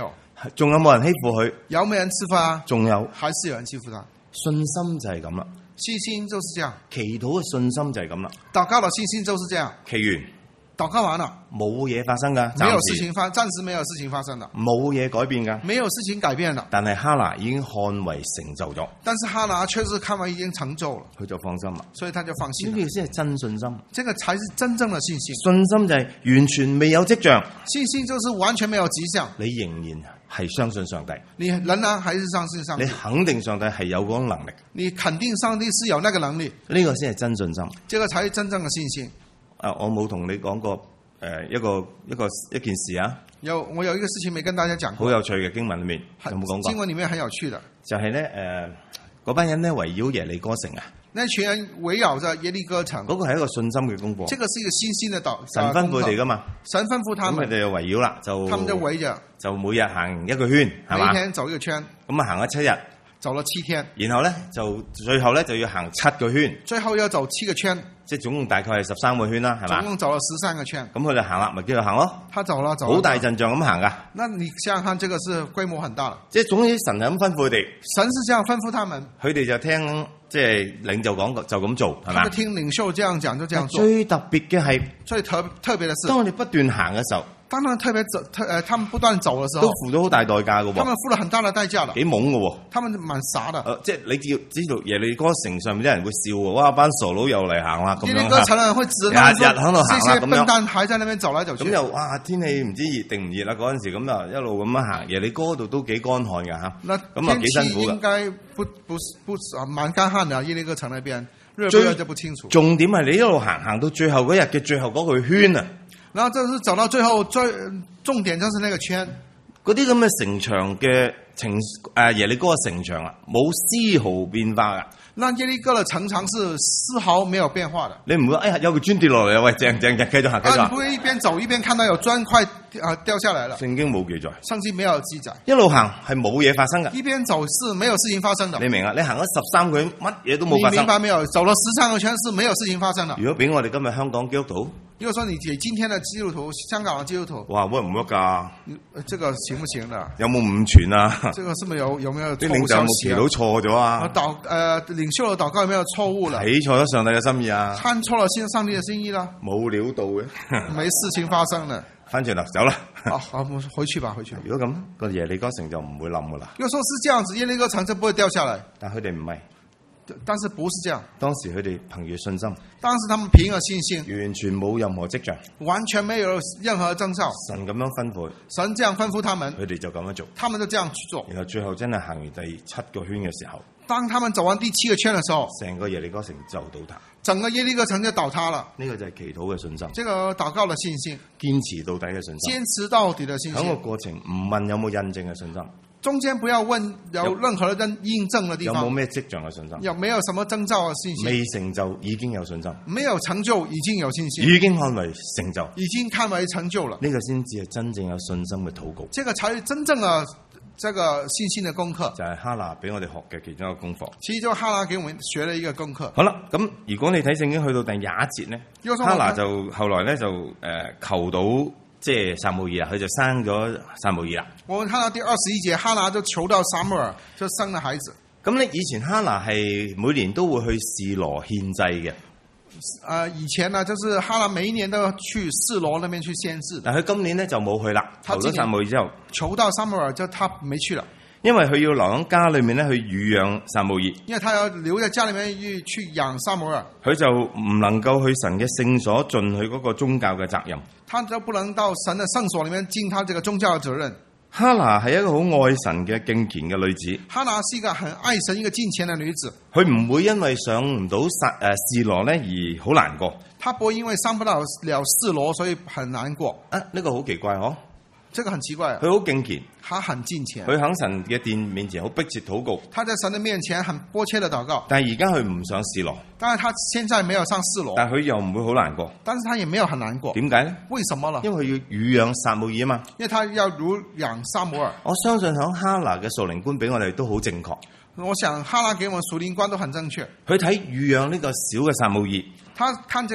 仲有冇人欺負佢？ 有冇人欺負他？ 仲有， 還是有人欺負他？ 信心就係咁啦， 信心就是這樣， 祈禱嘅信心就係咁啦。 禱告的信心就是這樣。 祈完禱告完了， 冇嘢發生㗎， 沒有暫時事情發，暫時沒有事情發生的， 冇嘢改變㗎。 沒有事情改變了。 但係哈拿已經看為成就咗， 但是哈拿確實看為已經成就了， 佢就放心啦。 所以他就放心了。 呢個先係真信心， 這個才是真正的信心。 信心就係完全未有跡象， 信心就是完全沒有跡象， 你仍然係相信上帝， 你仍然還是相信上帝， 你肯定上帝係有嗰種能力， 你肯定上帝是有那個能力， 呢個先係真信心。 這個才是真正的信心。 啊，我冇同你講過誒、呃、一個一個一件事啊， 有我有一個事情沒跟大家講過， 好有趣嘅經文裏面有冇講過？ 經文裡面很有趣的， 就係咧誒嗰班人咧圍繞耶利哥城啊， 那群人圍繞着耶利哥城， 嗰、那個係一個信心嘅功課。 這個是一個信心的導， 神吩咐佢哋噶嘛， 神吩咐他們， 咁佢哋就圍繞啦，就他們就圍着， 就每日行一個圈，係嘛？ 每天走一個圈， 咁啊行咗七日， 走了七天， 然後咧就最後咧就要行七個圈， 最後要走七個圈， 即係總共大概係十三個圈啦，係嘛？ 總共走了十三個圈。 咁佢就行啦，咪繼續行咯。 他走了，走了， 好大陣仗咁行噶。 那你想想看，這個是規模很大的。 即係總之神係咁吩咐佢哋， 神是這樣吩咐他們， 佢哋就聽即係領袖講就咁做，係嘛他們？聽領袖這樣講就這樣做。 最特別嘅係， 最特特別的是， 當我哋不斷行嘅時候， 當然特別走，特呃，他們不斷走的時都候， 付咗好大代價嘅喎， 他們付了很大的代價的， 幾懵嘅喎。 他們蠻傻的。 誒、呃，即係你只要知道耶利哥城上面啲人會笑喎，哇！班傻佬又嚟行啦咁樣耶利哥城人會指日他們說， 日喺度行啦咁這些笨蛋樣。 還在那邊走來走去。 咁又哇，天氣唔知熱定唔熱啦嗰陣時，咁啊一路咁樣行，耶利哥度都幾乾旱㗎嚇。 那咁啊幾天氣辛苦㗎。 應該不不不啊，蠻乾旱的。耶利哥城那邊熱不熱就不清楚。 重點係你一路行行到最後嗰日嘅最後嗰個圈啊！ 然後就是走到最後，最重點就是那個圈， 嗰啲咁嘅城牆嘅城誒耶利哥嘅城牆啊，冇絲毫變化㗎。 那耶利哥的城牆是絲毫沒有變化的。 你唔會哎呀有個磚跌落嚟啊！喂，正正嘅，繼續行，繼續啊，你行。 不會一邊走一邊看到有磚塊啊掉下來了。 聖經冇記載， 聖經沒有記載。 一路行係冇嘢發生㗎。 一邊走是沒有事情發生的。 你明啊？你行咗十三個圈，乜嘢都冇你發生。 明白沒有？走了十三個圈是沒有事情發生的。 如果俾我哋今日香港基督徒， 如果說你給今天的基督徒，香港的基督徒， 哇，work 唔 work 㗎？ 呃這個行不行的？ 有冇誤傳啊？ 這個是不是有有沒有啲錯誤領袖有冇祈消息啊？ 禱錯咗啊啊？ 禱呃領袖的禱告有沒有錯誤了？ 睇錯咗上帝嘅心意啊？ 看錯了心上帝的心意了？ 冇料到嘅， 沒事情發生了。 翻轉頭走啦。 好好，我們回去吧，回去。 如果咁，個耶利哥城就唔會冧㗎啦。 要說是這樣子，耶利哥城就不會掉下來。 但佢哋唔係， 但是不是這樣？ 當時佢哋憑住信心， 當時他們憑着信心， 完全冇任何跡象， 完全沒有任何徵兆。 神咁樣吩咐， 神這樣吩咐他們， 佢哋就咁樣做。 他們就這樣去做。 然後最後真係行完第七個圈嘅時候， 當他們走完第七個圈的時候， 成個耶利哥城就倒塌。 整個耶利哥城就倒塌了。 呢個就係祈禱嘅信心， 這個禱告的信心， 堅持到底嘅信心， 堅持到底的信喺個心， 過程唔問有冇印證嘅信心， 中間不要問有任何的印證的地有冇方， 咩跡象嘅信心， 有沒有什麼徵兆的信心？ 未成就已經有信心， 沒有成就已經有信心， 已經看為成就， 已經看為成就了。 呢個先至係真正有信心嘅禱告， 這個才是真正的這個信心的功課。 就係哈拿俾我哋學嘅其中一個功課。 其實就哈拿給我們學了一個功課。 好啦，咁如果你睇聖經去到第廿一節咧， 如果說我哈拿就後來咧就誒、呃、求到即係撒母耳啦，佢就生咗撒母耳啦。 我們看到第二十一節，哈拿就求到撒母耳，就生了孩子。 咁咧以前哈拿係每年都會去示羅獻祭嘅， 呃，以前呢，就是哈拿每一年都要去示羅那邊去獻祭， 但佢今年咧就冇去啦。求咗撒母耳之後， 求到撒母耳，就他沒去了， 因為佢要留喺家裏面咧去乳養撒母耳， 因為他要留在家裏面去去養撒母耳， 佢就唔能夠去神嘅聖所盡佢嗰個宗教嘅責任。 他就不能到神的聖所裏面盡他這個宗教的責任。 哈拿係一個好愛神嘅敬虔嘅女子， 哈拿是一個很愛神、一個敬虔的女子， 佢唔會因為上唔到撒誒示羅咧而好難過。 她不會因為上不了了示羅所以很難過。 啊，呢、這個好奇怪嗬！ 這個很奇怪， 佢好敬虔， 他很敬虔， 佢喺神嘅殿面前好迫切禱告， 他在神的面前很迫切的禱告。 但係而家佢唔上示羅， 當然他現在沒有上示羅， 但係佢又唔會好難過。 但是他也沒有很難過。 點解咧？ 為什麼呢？ 因為佢要乳養撒母耳啊嘛。 因為他要乳養撒母耳。 我相信響哈拿嘅屬靈觀俾我哋都好正確。 我想哈拿給我們屬靈觀都很正確。 佢睇乳養呢個小嘅撒母耳， 他看這個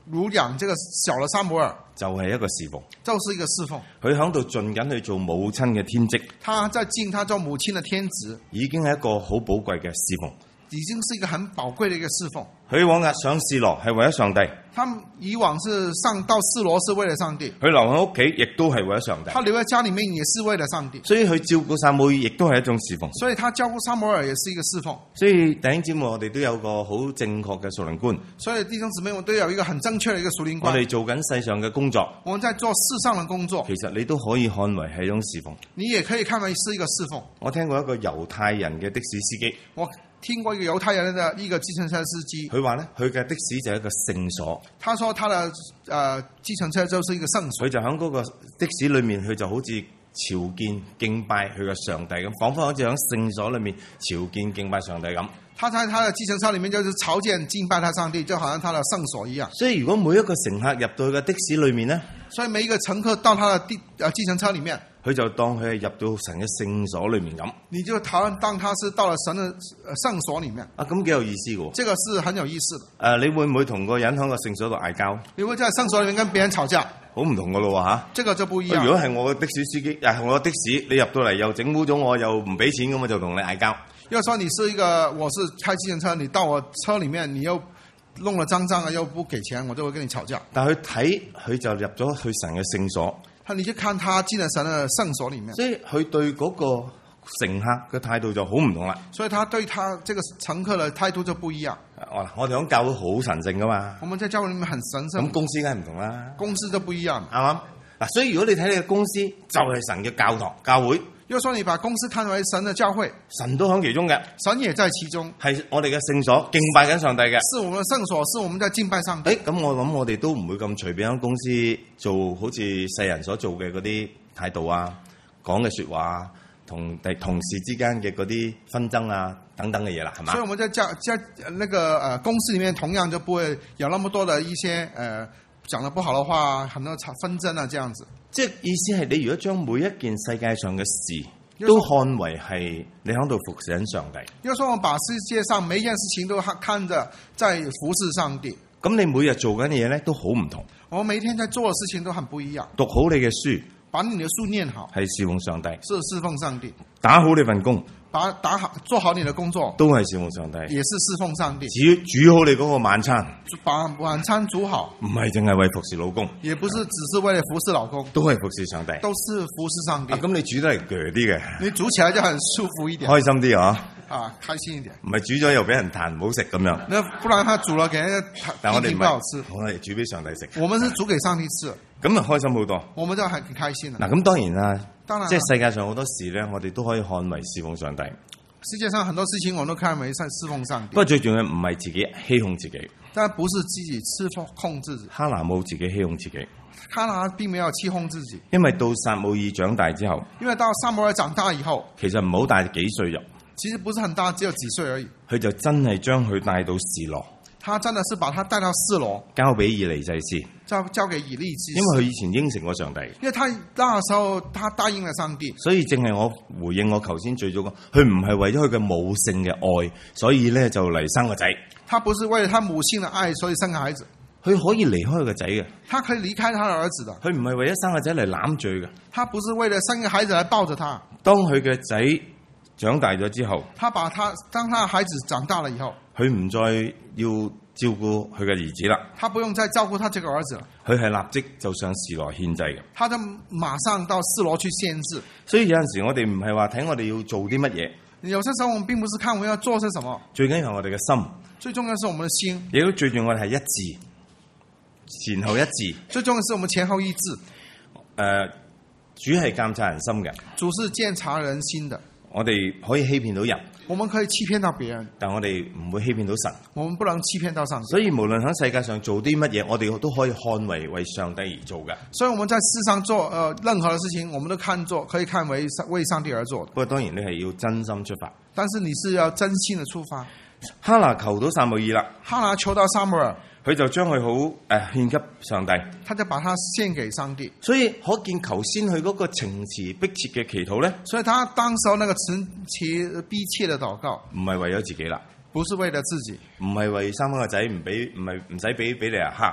乳養這個小的撒母耳， 就係一個侍奉。 就是一個侍奉。 佢喺度盡緊去做母親嘅天職， 他在盡他做母親的天職， 已經係一個好寶貴嘅侍奉。 已經是一個很寶貴的一個侍奉。 佢往日上示羅係為咗上帝， 他們以往是上到示羅是為了上帝， 佢留喺屋企亦都係為咗上帝。 他留在家裡面也是為了上帝， 所以佢照顧撒母耳亦都係一種侍奉。 所以他照顧撒母耳也是一個侍奉。 所以弟兄姊妹，我哋都有個好正確嘅屬靈觀。 所以弟兄姊妹，我都有一個很正確的一個屬靈觀。 我哋做緊世上嘅工作， 我們在做世上的工作， 其實你都可以看為係一種侍奉。 你也可以看為是一個侍奉。 我聽過一個猶太人嘅的，的士司機， 我聽過一個猶太人的一個計程車司機， 佢話咧，佢嘅的，的士就係一個聖所。 他說他的呃計程車就是一個聖所。 佢就喺嗰個的士裏面，佢就好似朝見敬拜佢嘅上帝咁，彷彿好似喺聖所裏面朝見敬拜上帝咁。 他在他的計程車裏面就是朝見敬拜他上帝，就好像他的聖所一樣。 所以如果每一個乘客入到佢嘅的，的士裏面咧， 所以每一個乘客到他的的呃計程車裏面， 佢就當佢係入到神嘅聖所裏面咁。 你就當當他是到了神的聖所裏面。 啊，咁幾有意思嘅。 這個是很有意思的。誒、 呃，你會唔會同個人喺個聖所度嗌交？ 你會在聖所裏面跟別人吵架？ 好唔同嘅咯喎嚇。 這個就不一樣。 如果係我嘅的，的士司機，誒、啊、我嘅的士，你入到嚟又整污咗我，又唔俾錢咁，我就同你嗌交。 要說你是一個，我是開計程車，你到我車裏面，你又弄了髒髒的，又不給錢，我就會跟你吵架。 但係佢睇，佢就入咗去神嘅聖所。 他你就看他進了神的聖所裏面， 所以佢對嗰個乘客嘅態度就好唔同啦。 所以他對他這個乘客的態度就不一樣。 我我哋講教會好神聖噶嘛， 我們在教會裏面很神聖。 咁公司梗係唔同啦， 公司都不一樣， 啱唔啱？嗱，所以如果你睇你嘅公司就係神嘅教堂教會， 又說你把公司看為神的教會， 神都喺其中嘅， 神也在其中， 係我哋嘅聖所敬拜緊上帝嘅， 是我們的聖所，是我們在敬拜上帝。 誒，咁我諗我哋都唔會咁隨便喺公司做好似世人所做嘅嗰啲態度啊，講嘅説話啊，同第同事之間嘅嗰啲紛爭啊等等嘅嘢啦，係嘛？ 所以我們在教在那個呃公司裡面，同樣就不會有那麼多的一些呃講得不好的話，很多吵紛爭啊，這樣子。 即係意思係，你如果將每一件世界上嘅事都看為係你喺度服侍緊上帝， 要說我們把世界上每一件事情都看着在服侍上帝， 咁你每日做緊嘅嘢咧都好唔同。 我們每天在做的事情都很不一樣。 讀好你嘅書， 把你的書念好， 係侍奉上帝； 是侍奉上帝。 打好你份工， 把打好做好你的工作， 都係侍奉上帝， 也是侍奉上帝。 煮煮好你嗰個晚餐， 把晚餐煮好， 唔係淨係為服侍老公， 也不是只是為了服侍老公， 都係服侍上帝， 都是服侍上帝。 咁、啊、你煮得嚟鋸啲嘅， 你煮起來就很舒服一點， 開心啲啊！ 啊，開心一點， 唔係煮咗又俾人彈唔好食咁樣。 那不然他煮了給人家彈， 但我哋唔不好吃。 我哋煮俾上帝食。 我們是煮給上帝吃， 咁啊開心好多。 我們就很開心啦。 嗱，咁當然啦， 當然， 即係世界上好多事咧，我哋都可以看為侍奉上帝。 世界上很多事情，我們都看為是侍奉上帝。 不過最重要唔係自己欺哄自己， 但不是自己欺哄自己。 哈拿冇自己欺哄自己， 哈拿並沒有欺哄自己， 因為到撒母耳長大之後， 因為到撒母耳長大以後， 其實唔好大幾歲入。 其實不是很大，只有幾歲而已。 佢就真係將佢帶到示羅， 他真的是把他帶到示羅， 交俾以利祭司， 交交給以利祭司。 因為佢以前應承過上帝， 因為他那時候他答應了上帝， 所以正係我回應我頭先最早講，佢唔係為咗佢嘅母性嘅愛，所以咧就嚟生個仔。 他不是為了他母性的愛，所以生個孩子。 佢可以離開佢個仔嘅， 他可以離開他的兒子的。 佢唔係為咗生個仔嚟攬住嘅， 他不是為了生個孩子來抱着他。 當佢嘅仔長大咗之後， 他把他當他的孩子長大了以後， 佢唔再要照顧佢嘅兒子啦， 他不用再照顧他這個兒子了， 佢係立即就上示羅獻祭嘅， 他就馬上到示羅去獻祭。 所以有陣時我哋唔係話睇我哋要做啲乜嘢， 有些時候我們並不是看我們要做些什麼， 最緊要係我哋嘅心， 最重要是我們的心， 亦都最重要我哋係一致，前後一致， 最重要是我們前後一致。 誒、呃，主係監察人心嘅， 主是監察人心的。 我哋可以欺騙到人， 我們可以欺騙到別人， 但我哋唔會欺騙到神。 我們不能欺騙到上帝。 所以無論喺世界上做啲乜嘢，我哋都可以看為為上帝而做嘅。 所以我們在世上做呃任何的事情，我們都看作可以看為為上帝而做的。 不過當然你係要真心出發， 但是你是要真心的出發。 哈拿求到撒母耳啦， 哈拿求到撒母耳， 佢就將佢好誒獻給上帝， 他就把他獻給上帝。 所以可見頭先佢嗰個情詞迫切嘅祈禱咧， 所以他當時候那個情詞逼切的禱告， 唔係為咗自己啦， 不是為了自己， 唔係為三個仔唔俾，唔係唔使俾俾你啊黑，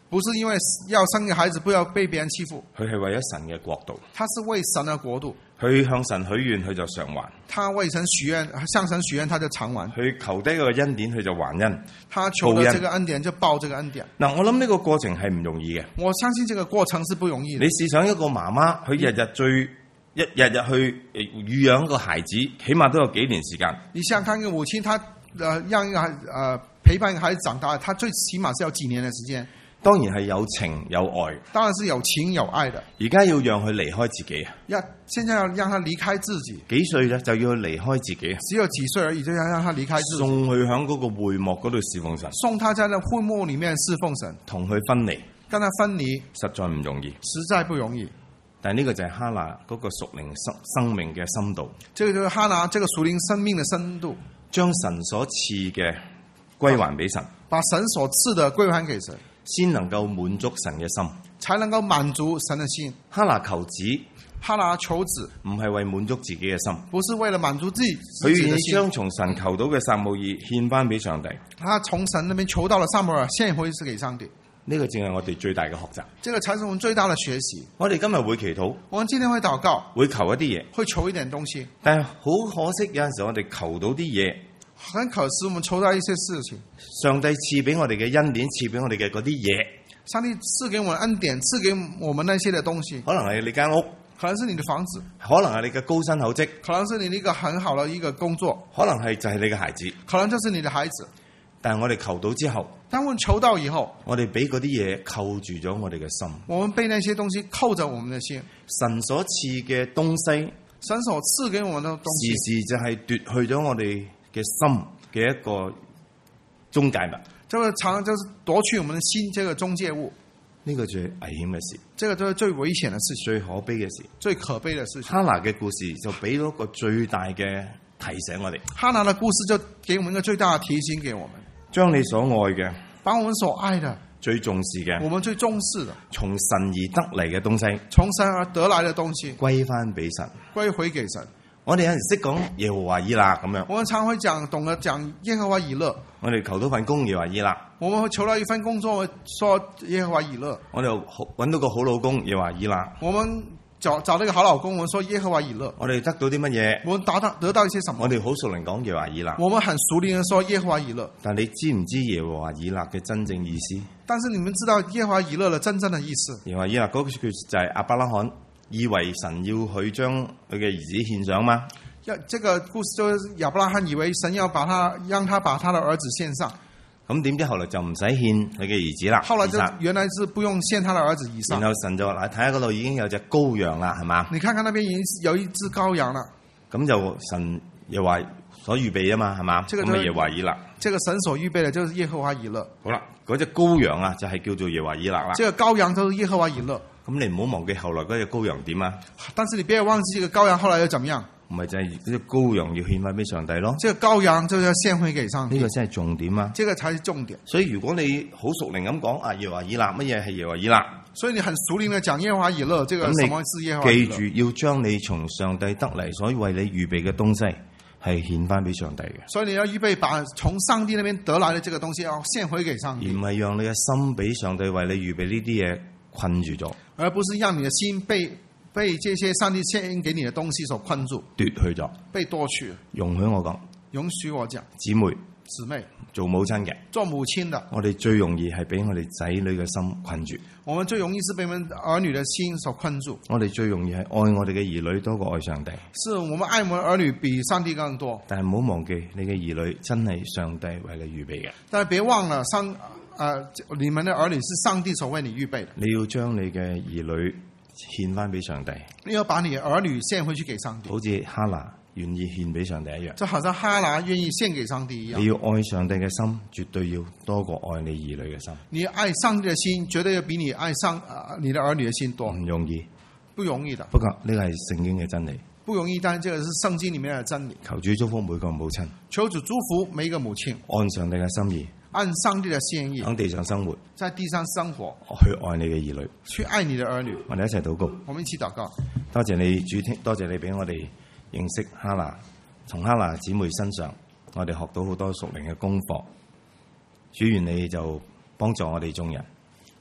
不是因為要生一個孩子不要被別人欺負， 佢係為咗神嘅國度。 他是為神的國度。 佢向神許願，佢就償還； 他為神許願，向神許願，他就償還。 佢求得一個恩典，佢就還恩。 他求了這個恩典，就報這個恩典。 嗱，我諗呢個過程係唔容易嘅。 我相信這個過程是不容易的。 你試想一個媽媽，佢日日最一日日去育養一個孩子，起碼都有幾年時間。 你想看一個母親，她呃讓一個孩呃陪伴一個孩子長大，她最起碼是要幾年的時間。 當然係有情有愛， 當然是有情有愛的。 而家要讓佢離開自己啊！ 要現在要讓他離開自己。 幾歲咧就要離開自己， 只有幾歲而已，就要讓他離開自己。 送佢響嗰個會幕嗰度侍奉神， 送他在那會幕裡面侍奉神， 同佢分離， 跟他分離， 實在唔容易， 實在不容易。 但係呢個就係哈拿嗰個屬靈生生命嘅深度。 這個就是哈拿這個屬靈生命的深度， 將神所賜嘅歸還俾神， 把神所賜的歸還給神， 先能夠滿足神嘅心， 才能夠滿足神的心。 哈拿求子， 哈拿求子， 唔係為滿足自己嘅心， 不是為了滿足自己佢願意自己的心。 將從神求到嘅撒母耳獻翻俾上帝。 他從神那邊求到了撒母耳，獻回是給上帝。 呢個正係我哋最大嘅學習。 這個才是我們最大的學習。 我哋今日會祈禱， 我們今天會禱告， 會求一啲嘢， 會求一點東西。 但係好可惜，有陣時我哋求到啲嘢， 很可惜我們求到一些事情， 上帝賜俾我哋嘅恩典，賜俾我哋嘅嗰啲嘢， 上帝賜給我們恩典，賜給我們那些的東西， 可能係你間屋， 可能是你的房子， 可能係你嘅高薪厚職， 可能是你的一個很好的一個工作， 可能係就係你嘅孩子。 可能就是你的孩子。 但係我哋求到之後， 當我們求到以後， 我哋俾嗰啲嘢扣住咗我哋嘅心。 我們被那些東西扣着我們的心。 神所賜嘅東西， 神所賜給我們的東西， 時時就係奪去咗我哋嘅心嘅一個中介物。 這個常就是奪去我們的心，這個中介物。 呢個最危險嘅事， 這個就是最危險的事情， 最可悲嘅事， 最可悲的事情。 哈拿嘅故事就俾咗一個最大嘅提醒我哋。 哈拿的故事就給我們一個最大的提醒給我們。 將你所愛嘅， 把我們所愛的、 最重視嘅， 我們最重視的， 從神而得嚟嘅東西， 從神而得來的東西， 歸翻俾神， 歸回給神。 我哋有陣時識講耶和華以勒咁樣， 我們常會講，懂得講耶和華以勒。 我哋求到份工耶和華以勒， 我們會求到一份工作，說耶和華以勒。 我哋揾到個好老公耶和華以勒， 我們找找到一個好老公，我們說耶和華以勒。 我哋得到啲乜嘢？ 我們達到得到一些什麼？ 我哋好熟練講耶和華以勒， 我們很熟練地說耶和華以勒。 但你知唔知耶和華以勒嘅真正意思？ 但是你們知道耶和華以勒的真正的意思？ 耶和華以勒嗰句就係亞伯拉罕以為神要佢將佢嘅兒子獻上嗎？ 要這個故事就是亞伯拉罕以為神要把他讓他把他的兒子獻上， 咁點知後來就唔使獻佢嘅兒子啦。 後來就原來是不用獻他的兒子以上。 然後神就話：睇下嗰度已經有隻羔羊啦，係嘛？ 你看看那邊已經有一隻羔羊啦。 咁就神又話所預備啊嘛，係嘛？咁咪耶和華以勒。 這個神所預備的就是耶和華以勒。 好啦，嗰隻羔羊啊，就係叫做耶和華以勒啦。 這個羔羊就是耶和華以勒。 咁你唔好忘記後來嗰隻羔羊點啊？ 但是你不要忘記這個羔羊後來又怎麼樣？ 唔係就係嗰隻羔羊要獻翻俾上帝咯。 這個羔羊就要獻回給上帝。 呢個先係重點啊！ 這個才是重點。 所以如果你好熟練咁講啊，耶和華以勒乜嘢係耶和華以勒？ 所以你很熟練地講耶和華以勒，這個什麼是耶和華以勒？ 記住要將你從上帝得嚟所為你預備嘅東西係獻翻俾上帝嘅。 所以你要預備把從上帝那邊得來的這個東西要獻回給上帝， 而唔係讓你嘅心俾上帝為你預備呢啲嘢困住咗， 而不是讓你的心被被這些上帝獻給你的東西所困住、 奪去咗， 被奪去。 容許我講， 容許我講， 姊妹、 姊妹做母親嘅， 做母親的， 我哋最容易係俾我哋仔女嘅心困住。 我們最容易是被我們兒女的心所困住。 我哋最容易係愛我哋嘅兒女多過愛上帝。 是我們愛我們兒女比上帝更多。 但係唔好忘記，你嘅兒女真係上帝為你預備嘅。 但係別忘了上，呃，你們的兒女是上帝所為你預備的。 你要將你嘅兒女獻翻俾上帝， 你要把你的兒女獻回去給上帝， 好似哈拿願意獻俾上帝一樣。 就好像哈拿願意獻給上帝一樣。 你要愛上帝嘅心，絕對要多過愛你兒女嘅心。 你愛上帝的心，絕對要比你愛上啊、呃、你的兒女的心多。 唔容易， 不容易的。 不過呢個係聖經嘅真理。 不容易，但係這個是聖經裏面的真理。 求主祝福每個母親， 求主祝福每一個母親， 按上帝嘅心意， 按上帝的心意喺地上生活， 在地上生活， 去愛你嘅兒女， 去愛你的兒女。 我哋一齊禱告。 我們一起禱告。 多謝你主聽，多謝你俾我哋認識哈拿，從哈拿姊妹身上，我哋學到好多屬靈嘅功課。主願你就幫助我哋眾人，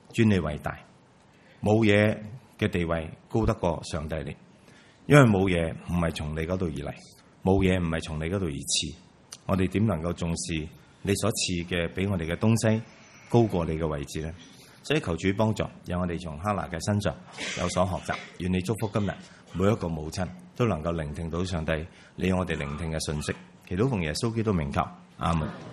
尊你為大，冇嘢嘅地位高得過上帝你，因為冇嘢唔係從你嗰度而嚟，冇嘢唔係從你嗰度而賜，我哋點能夠重視你所賜嘅俾我哋嘅東西高過你嘅位置呢？所以求主幫助，讓我哋從哈拿嘅身上有所學習。願你祝福今日每一個母親都能夠聆聽到上帝你我哋聆聽嘅信息。祈禱奉耶穌基督名求，阿門。